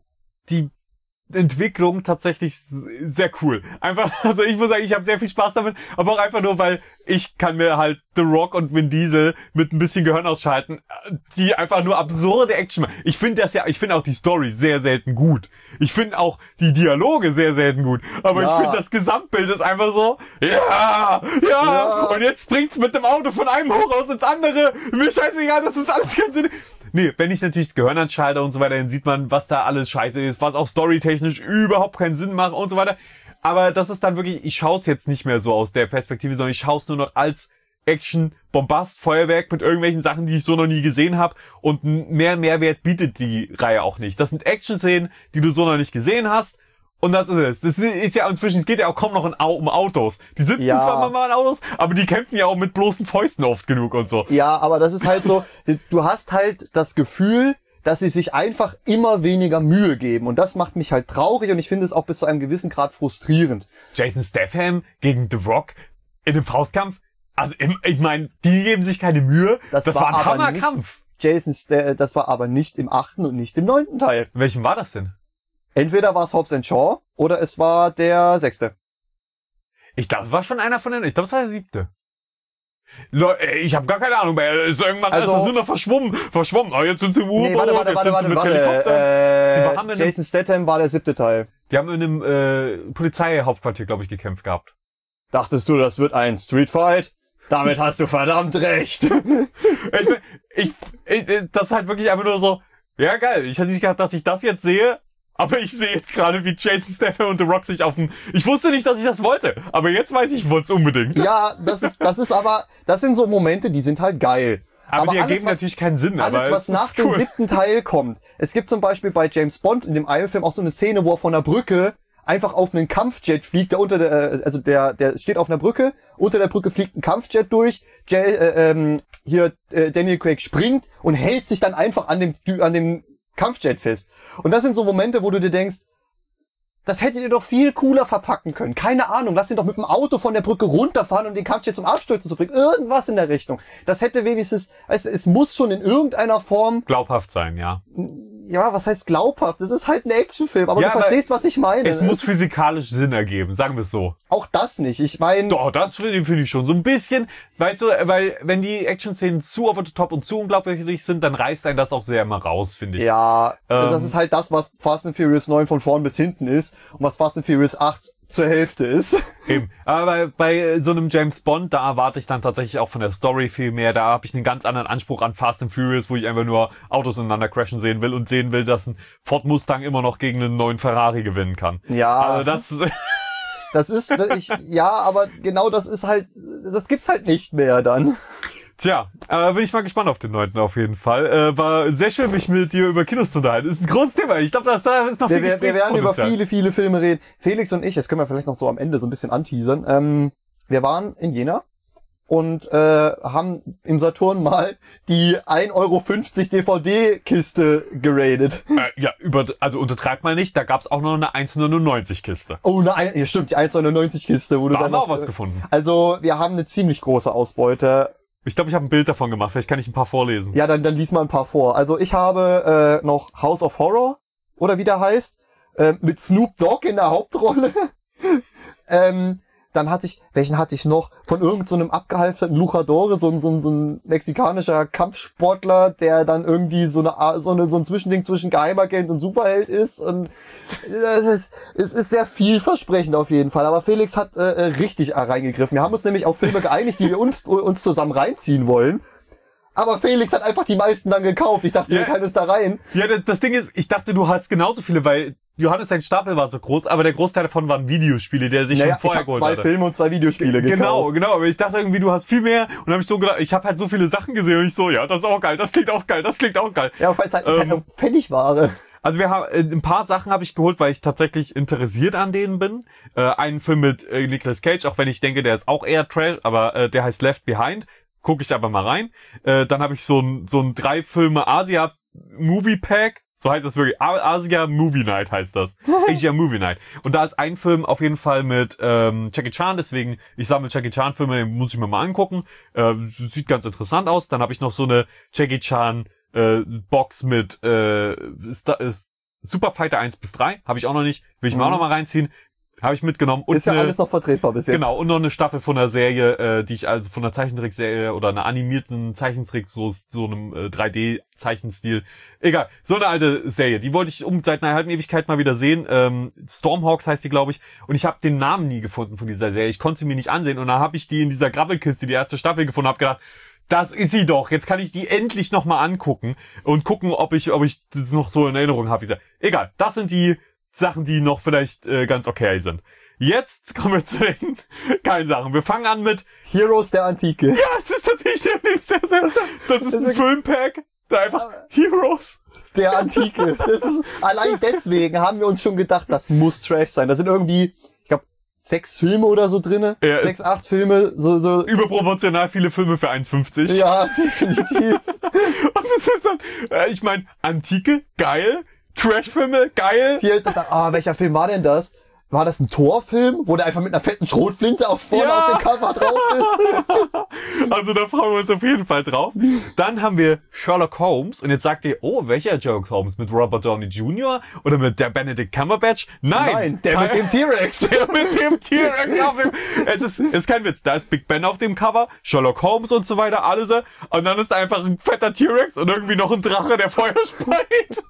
die Entwicklung tatsächlich sehr cool. Einfach, also ich muss sagen, ich habe sehr viel Spaß damit, aber auch einfach nur, weil ich kann mir halt The Rock und Vin Diesel mit ein bisschen Gehirn ausschalten, die einfach nur absurde Action machen. Ich finde das ja, ich finde auch die Story sehr selten gut. Ich finde auch die Dialoge sehr selten gut. Aber ja. ich finde das Gesamtbild ist einfach so, ja, ja, ja, und jetzt springt mit dem Auto von einem Hochhaus ins andere. Mir scheißegal, das ist alles kein Sinn. Nee, wenn ich natürlich das Gehirn anschalte und so weiter, dann sieht man, was da alles scheiße ist, was auch storytechnisch überhaupt keinen Sinn macht und so weiter. Aber das ist dann wirklich, ich schaue es jetzt nicht mehr so aus der Perspektive, sondern ich schaue es nur noch als Action, Bombast, Feuerwerk mit irgendwelchen Sachen, die ich so noch nie gesehen habe. Und mehr Mehrwert bietet die Reihe auch nicht. Das sind Action-Szenen, die du so noch nicht gesehen hast. Und das ist es. Das ist ja inzwischen, es geht ja auch kaum noch um Autos. Die sitzen ja. zwar mal in Autos, aber die kämpfen ja auch mit bloßen Fäusten oft genug und so. Ja, aber das ist halt so, du hast halt das Gefühl, dass sie sich einfach immer weniger Mühe geben. Und das macht mich halt traurig und ich finde es auch bis zu einem gewissen Grad frustrierend. Jason Statham gegen The Rock in einem Faustkampf? Also, ich meine, die geben sich keine Mühe. Das, das war, war ein Hammerkampf. Jason Statham, das war aber nicht im achten und nicht im neunten Teil. In welchem war das denn? Entweder war es Hobbs and Shaw oder es war der sechste. Ich glaube, es war schon einer von den, ich glaube, es war der siebte. Leute, ich habe gar keine Ahnung mehr. Ist irgendwann also, ist das nur noch verschwommen. Verschwommen. Oh, jetzt sind sie im U-Boot, nee, warte, warte, jetzt warte, sind sie warte, mit Helikopter. Äh, haben Jason Statham war der siebte Teil. Die haben in einem äh, Polizeihauptquartier, glaube ich, gekämpft gehabt. Dachtest du, das wird ein Streetfight? Damit hast du verdammt recht. ich, ich, ich, das ist halt wirklich einfach nur so, ja geil, ich hätte nicht gedacht, dass ich das jetzt sehe, aber ich sehe jetzt gerade, wie Jason Statham und The Rock sich auf dem... Ich wusste nicht, dass ich das wollte, aber jetzt weiß ich, ich wollte es unbedingt. Ja, das ist, das ist aber, das sind so Momente, die sind halt geil. Aber, aber die ergeben alles, was, natürlich keinen Sinn. Alles, aber was nach cool. dem siebten Teil kommt. Es gibt zum Beispiel bei James Bond in dem einen Film auch so eine Szene, wo er von der Brücke einfach auf einen Kampfjet fliegt, der unter der, also der, der steht auf einer Brücke, unter der Brücke fliegt ein Kampfjet durch, J, äh, ähm, hier äh, Daniel Craig springt und hält sich dann einfach an dem, an dem Kampfjet fest. Und das sind so Momente, wo du dir denkst, das hättet ihr doch viel cooler verpacken können. Keine Ahnung, lass ihn doch mit dem Auto von der Brücke runterfahren und den Kampfjet zum Abstürzen zu bringen. Irgendwas in der Richtung. Das hätte wenigstens, also es muss schon in irgendeiner Form glaubhaft sein, ja. ja, was heißt glaubhaft? Das ist halt ein Actionfilm, aber Ja, du aber verstehst, was ich meine. Es muss ist physikalisch Sinn ergeben, sagen wir es so. auch das nicht. Ich meine, Doch, das finde find ich schon. So ein bisschen, weißt du, weil wenn die Action-Szenen zu over the top und zu unglaubwürdig sind, dann reißt einen das auch sehr immer raus, finde ich. ja, Ähm. das ist halt das, was Fast and Furious neun von vorn bis hinten ist und was Fast and Furious acht zur Hälfte ist. Eben. Aber bei, bei so einem James Bond, da erwarte ich dann tatsächlich auch von der Story viel mehr. Da habe ich einen ganz anderen Anspruch an Fast and Furious, wo ich einfach nur Autos ineinander crashen sehen will und sehen will, dass ein Ford Mustang immer noch gegen einen neuen Ferrari gewinnen kann. Ja. Also das, Das ist, ich, ja, aber genau das ist halt, das gibt's halt nicht mehr dann. tja, äh, bin ich mal gespannt auf den neunten auf jeden Fall. Äh, war sehr schön, mich mit dir über Kinos zu unterhalten. Ist ein großes Thema. Ich glaube, das da ist noch Wir, viel wir, wir werden über Gesprächspotenzial. viele, viele Filme reden. Felix und ich, das können wir vielleicht noch so am Ende so ein bisschen anteasern. Ähm, wir waren in Jena und äh, haben im Saturn mal die ein Euro fünfzig D V D-Kiste geradet. Äh, ja, über, also untertreibt mal nicht, da gab's auch noch eine eins neunundneunzig Kiste. Oh nein, ja, stimmt, die eins neunundneunzig Kiste. Wo du Da dann haben wir auch noch, was gefunden. Also, wir haben eine ziemlich große Ausbeute. Ich glaube, ich habe ein Bild davon gemacht. Vielleicht kann ich ein paar vorlesen. Ja, dann, dann lies mal ein paar vor. Also, ich habe äh, noch House of Horror, oder wie der heißt, äh, mit Snoop Dogg in der Hauptrolle. ähm, dann hatte ich, welchen hatte ich noch? Von irgend so einem abgehalfterten Luchadore, so ein, so ein, so ein mexikanischer Kampfsportler, der dann irgendwie so eine, so eine, so ein Zwischending zwischen Geheimagent und Superheld ist. Und es ist, es ist sehr vielversprechend auf jeden Fall. Aber Felix hat äh, richtig reingegriffen. Wir haben uns nämlich auf Filme geeinigt, die wir uns, uns zusammen reinziehen wollen. Aber Felix hat einfach die meisten dann gekauft. Ich dachte, Ja. wir können es da rein. Ja, das, das Ding ist, ich dachte, du hast genauso viele, weil Johannes, sein Stapel war so groß, aber der Großteil davon waren Videospiele, der sich Naja, schon ich vorher habe geholt zwei hatte. Filme und zwei Videospiele gekauft. Genau, genau, aber ich dachte irgendwie, du hast viel mehr und dann habe ich so gedacht, ich habe halt so viele Sachen gesehen und ich so, ja, das ist auch geil, das klingt auch geil, das klingt auch geil. Ja, weil es halt, ähm, ist halt Ähm, eine Pfennigware. Also wir haben äh, ein paar Sachen habe ich geholt, weil ich tatsächlich interessiert an denen bin. Äh, einen Film mit äh, Nicolas Cage, auch wenn ich denke, der ist auch eher Trash, aber äh, der heißt Left Behind. Gucke ich aber mal rein. Äh, dann habe ich so ein so ein drei Filme Asia Movie Pack. So heißt das wirklich. A- Asia Movie Night heißt das. Asia Movie Night. Und da ist ein Film auf jeden Fall mit ähm, Jackie Chan. Deswegen, ich sammle Jackie Chan Filme, den muss ich mir mal angucken. Äh, sieht ganz interessant aus. Dann habe ich noch so eine Jackie Chan äh, Box mit äh, ist, ist Super Fighter eins bis drei. Habe ich auch noch nicht. Will ich mir Mhm. auch noch mal reinziehen. Habe ich mitgenommen. Und Ist ja eine, alles noch vertretbar bis jetzt. Genau, und noch eine Staffel von einer Serie, äh, die ich also von einer Zeichentrickserie oder einer animierten Zeichentrick, so, so einem äh, drei D-Zeichenstil. Egal, so eine alte Serie. Die wollte ich um seit einer halben Ewigkeit mal wieder sehen. Ähm, Stormhawks heißt die, glaube ich. Und ich habe den Namen nie gefunden von dieser Serie. Ich konnte sie mir nicht ansehen. Und dann habe ich die in dieser Grabbelkiste, die erste Staffel gefunden, habe gedacht, das ist sie doch. Jetzt kann ich die endlich nochmal angucken und gucken, ob ich, ob ich das noch so in Erinnerung habe. Egal, das sind die Sachen, die noch vielleicht äh, ganz okay sind. Jetzt kommen wir zu den geilen Sachen. Wir fangen an mit, Heroes der Antike. ja, es ist tatsächlich sehr, sehr, das ist ein Filmpack, da einfach Heroes. Der Antike. Das ist, allein deswegen haben wir uns schon gedacht, das muss Trash sein. Da sind irgendwie, ich glaube, sechs Filme oder so drinne. Ja, sechs, acht Filme, so, so. Überproportional viele Filme für eins fünfzig. Ja, definitiv. Und es ist dann, äh, ich meine, Antike, geil. Trashfilme, geil. Hier, da, da, ah, welcher Film war denn das? War das ein Torfilm, wo der einfach mit einer fetten Schrotflinte auf vorne Ja. auf dem Cover drauf ist? Also da freuen wir uns auf jeden Fall drauf. Dann haben wir Sherlock Holmes. Und jetzt sagt ihr, oh, welcher Sherlock Holmes? Mit Robert Downey Junior? Oder mit der Benedict Cumberbatch? Nein. Nein, der mit dem T-Rex. Der mit dem T-Rex auf dem... Es ist, es ist kein Witz. Da ist Big Ben auf dem Cover, Sherlock Holmes und so weiter, alles. Und dann ist da einfach ein fetter T-Rex und irgendwie noch ein Drache, der Feuer speit.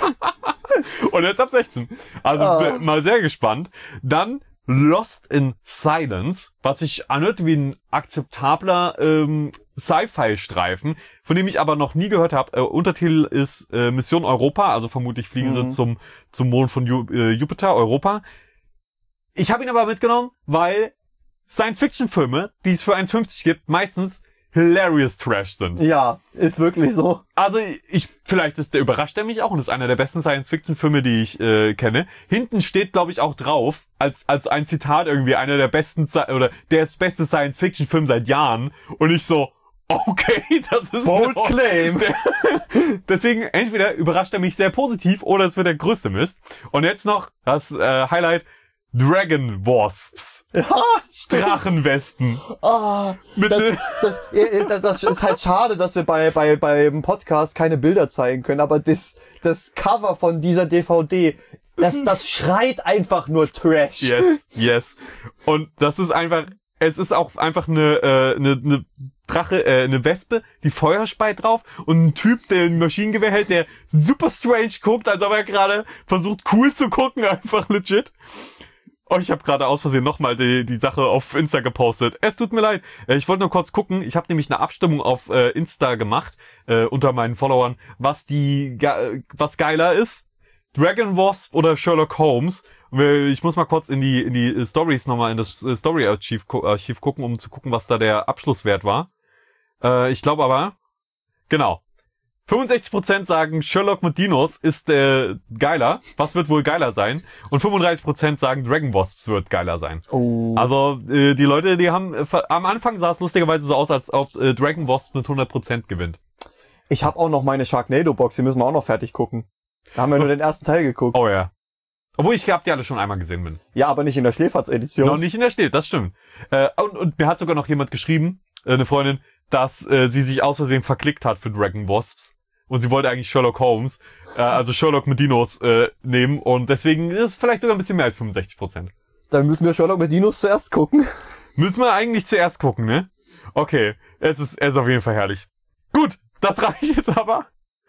Und er ist ab sechzehn. Also Oh. mal sehr gespannt. Dann Lost in Silence, was sich anhört wie ein akzeptabler ähm, Sci-Fi-Streifen, von dem ich aber noch nie gehört habe. Äh, Untertitel ist äh, Mission Europa, also vermutlich fliegen Mhm. sie zum zum Mond von Ju äh, Jupiter, Europa. Ich habe ihn aber mitgenommen, weil Science-Fiction-Filme, die es für eins fünfzig gibt, meistens hilarious Trash sind. Ja, ist wirklich so. Also ich, vielleicht ist der überrascht er mich auch und ist einer der besten Science-Fiction-Filme, die ich äh, kenne. Hinten steht, glaube ich, auch drauf, als als ein Zitat irgendwie, einer der besten, Sci- oder der beste Science-Fiction-Film seit Jahren. Und ich so, okay, das ist Bold noch- claim. Deswegen, entweder überrascht er mich sehr positiv oder es wird der größte Mist. Und jetzt noch das äh, Highlight, Dragon Wasps. Ja, stimmt. Drachenwespen. Ah, Mit das, ne- das, äh, das, das ist halt schade, dass wir bei, bei, beim Podcast keine Bilder zeigen können, aber das, das Cover von dieser D V D, das, das schreit einfach nur Trash. Yes, yes. Und das ist einfach, es ist auch einfach eine, äh, eine, eine Drache, äh, eine Wespe, die Feuer speit drauf und ein Typ, der ein Maschinengewehr hält, der super strange guckt, als ob er gerade versucht cool zu gucken, einfach legit. Oh, ich habe gerade aus Versehen nochmal die, die Sache auf Insta gepostet. Es tut mir leid. Äh, ich wollte nur kurz gucken. Ich habe nämlich eine Abstimmung auf äh, Insta gemacht, äh, unter meinen Followern, was die, ge was geiler ist. Dragon Wasp oder Sherlock Holmes. Ich muss mal kurz in die, in die Stories nochmal, in das Story-Archiv Archiv gucken, um zu gucken, was da der Abschlusswert war. Äh, ich glaube aber, genau. fünfundsechzig Prozent sagen, Sherlock mit Dinos ist äh, geiler. Was wird wohl geiler sein? Und fünfunddreißig Prozent sagen, Dragon Wasps wird geiler sein. Oh. Also äh, die Leute, die haben... Äh, am Anfang sah es lustigerweise so aus, als ob äh, Dragon Wasps mit hundert Prozent gewinnt. Ich habe auch noch meine Sharknado-Box, die müssen wir auch noch fertig gucken. Da haben wir nur den ersten Teil geguckt. Oh ja. Obwohl ich hab die alle schon einmal gesehen bin. Ja, aber nicht in der Schläferz-Edition. Noch nicht in der Stille, das stimmt. Äh, und, und mir hat sogar noch jemand geschrieben, äh, eine Freundin, dass äh, sie sich aus Versehen verklickt hat für Dragon Wasps. Und sie wollte eigentlich Sherlock Holmes, äh, also Sherlock mit Dinos, äh, nehmen. Und deswegen ist es vielleicht sogar ein bisschen mehr als fünfundsechzig Prozent. Dann müssen wir Sherlock mit Dinos zuerst gucken. Müssen wir eigentlich zuerst gucken, ne? Okay, es ist, es ist auf jeden Fall herrlich. Gut, das reicht jetzt aber.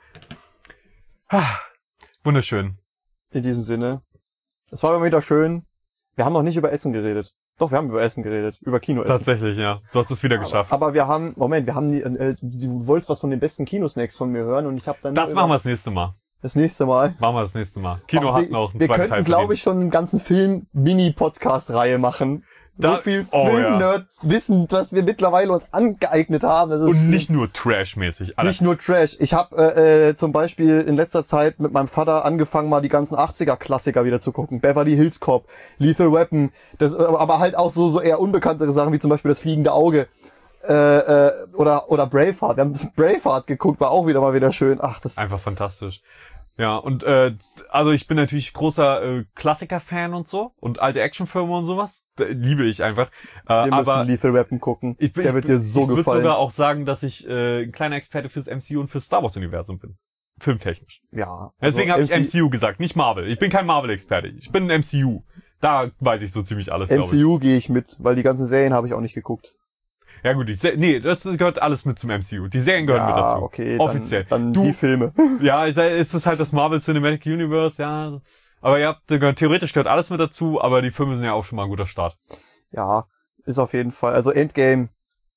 Ah, wunderschön. In diesem Sinne. Es war immer wieder schön. Wir haben noch nicht über Essen geredet. Doch, wir haben über Essen geredet. Über Kinoessen. Tatsächlich, ja. Du hast es wieder aber, geschafft. Aber wir haben, Moment, wir haben die, äh, du wolltest was von den besten Kinosnacks von mir hören und ich habe dann... Das machen wir das nächste Mal. Das nächste Mal. Machen wir das nächste Mal. Kino Ach, hat wir, noch einen wir zweiten könnten, Teil. glaube ich, schon einen ganzen Film-Mini-Podcast-Reihe machen. Da, so viel oh, Film-Nerd-Wissen, ja. was wir mittlerweile uns angeeignet haben. Das ist und nicht nur Trash-mäßig. Alles. Nicht nur Trash. Ich habe äh, äh, zum Beispiel in letzter Zeit mit meinem Vater angefangen, mal die ganzen achtziger-Klassiker wieder zu gucken. Beverly Hills Cop, Lethal Weapon, das, aber halt auch so so eher unbekanntere Sachen, wie zum Beispiel Das fliegende Auge. Äh, äh, oder oder Braveheart. Wir haben Braveheart geguckt, war auch wieder mal wieder schön. Ach, das einfach fantastisch. Ja, und äh, also ich bin natürlich großer äh, Klassiker-Fan und so und alte Actionfilme und sowas. Da, liebe ich einfach. Äh, Wir müssen aber Lethal Weapon gucken. Ich bin, Der wird dir so ich gefallen. Ich würde sogar auch sagen, dass ich äh, ein kleiner Experte fürs M C U und fürs Star Wars-Universum bin. Filmtechnisch. Ja. Deswegen also habe ich M C U gesagt, nicht Marvel. Ich bin kein Marvel-Experte. Ich bin ein M C U. Da weiß ich so ziemlich alles, M C U gehe ich mit, weil die ganzen Serien habe ich auch nicht geguckt. Ja gut, die Se- nee, das gehört alles mit zum M C U. Die Serien gehören ja, mit dazu. Okay, offiziell. Dann, dann du, die Filme. Ja, ich sag, es ist halt das Marvel Cinematic Universe, ja. Aber ja, theoretisch gehört alles mit dazu, aber die Filme sind ja auch schon mal ein guter Start. Ja, ist auf jeden Fall. Also Endgame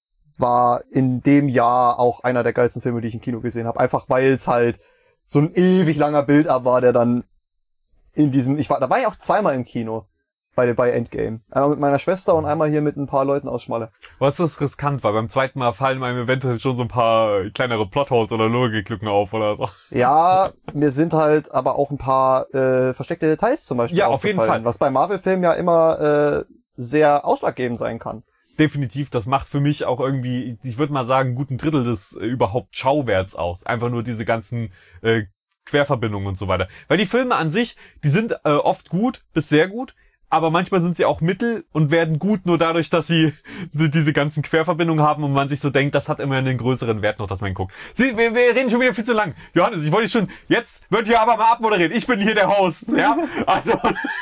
war in dem Jahr auch einer der geilsten Filme, die ich im Kino gesehen habe. Einfach weil es halt so ein ewig langer Build-up war, der dann in diesem, ich war, da war ich auch zweimal im Kino. Bei, bei Endgame. Einmal mit meiner Schwester und einmal hier mit ein paar Leuten aus Schmalle. Was ist riskant, weil beim zweiten Mal fallen einem eventuell schon so ein paar kleinere Plotholes oder Logiklücken auf oder so. Ja, mir sind halt aber auch ein paar äh, versteckte Details zum Beispiel ja, auf jeden Fall. Was bei Marvel-Filmen ja immer äh, sehr ausschlaggebend sein kann. Definitiv, das macht für mich auch irgendwie, ich würde mal sagen, einen guten Drittel des äh, überhaupt Schauwerts aus. Einfach nur diese ganzen äh, Querverbindungen und so weiter. Weil die Filme an sich, die sind äh, oft gut bis sehr gut, aber manchmal sind sie auch mittel und werden gut nur dadurch, dass sie diese ganzen Querverbindungen haben und man sich so denkt, das hat immer einen größeren Wert noch, dass man guckt. Sie, wir, wir reden schon wieder viel zu lang. Johannes, ich wollte schon, jetzt wird hier aber mal abmoderiert. Ich bin hier der Host, ja? Also,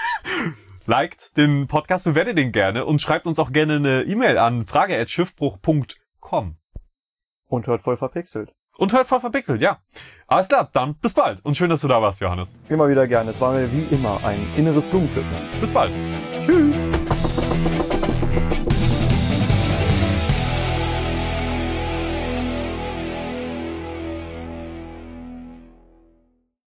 liked den Podcast, bewertet den gerne und schreibt uns auch gerne eine E-Mail an frage at schiffbruch punkt com. Und hört voll verpixelt. Und hört voll verpixelt, ja. Alles klar, dann bis bald. Und schön, dass du da warst, Johannes. Immer wieder gerne. Es war mir wie immer ein inneres Blumenpflücken. Bis bald. Tschüss.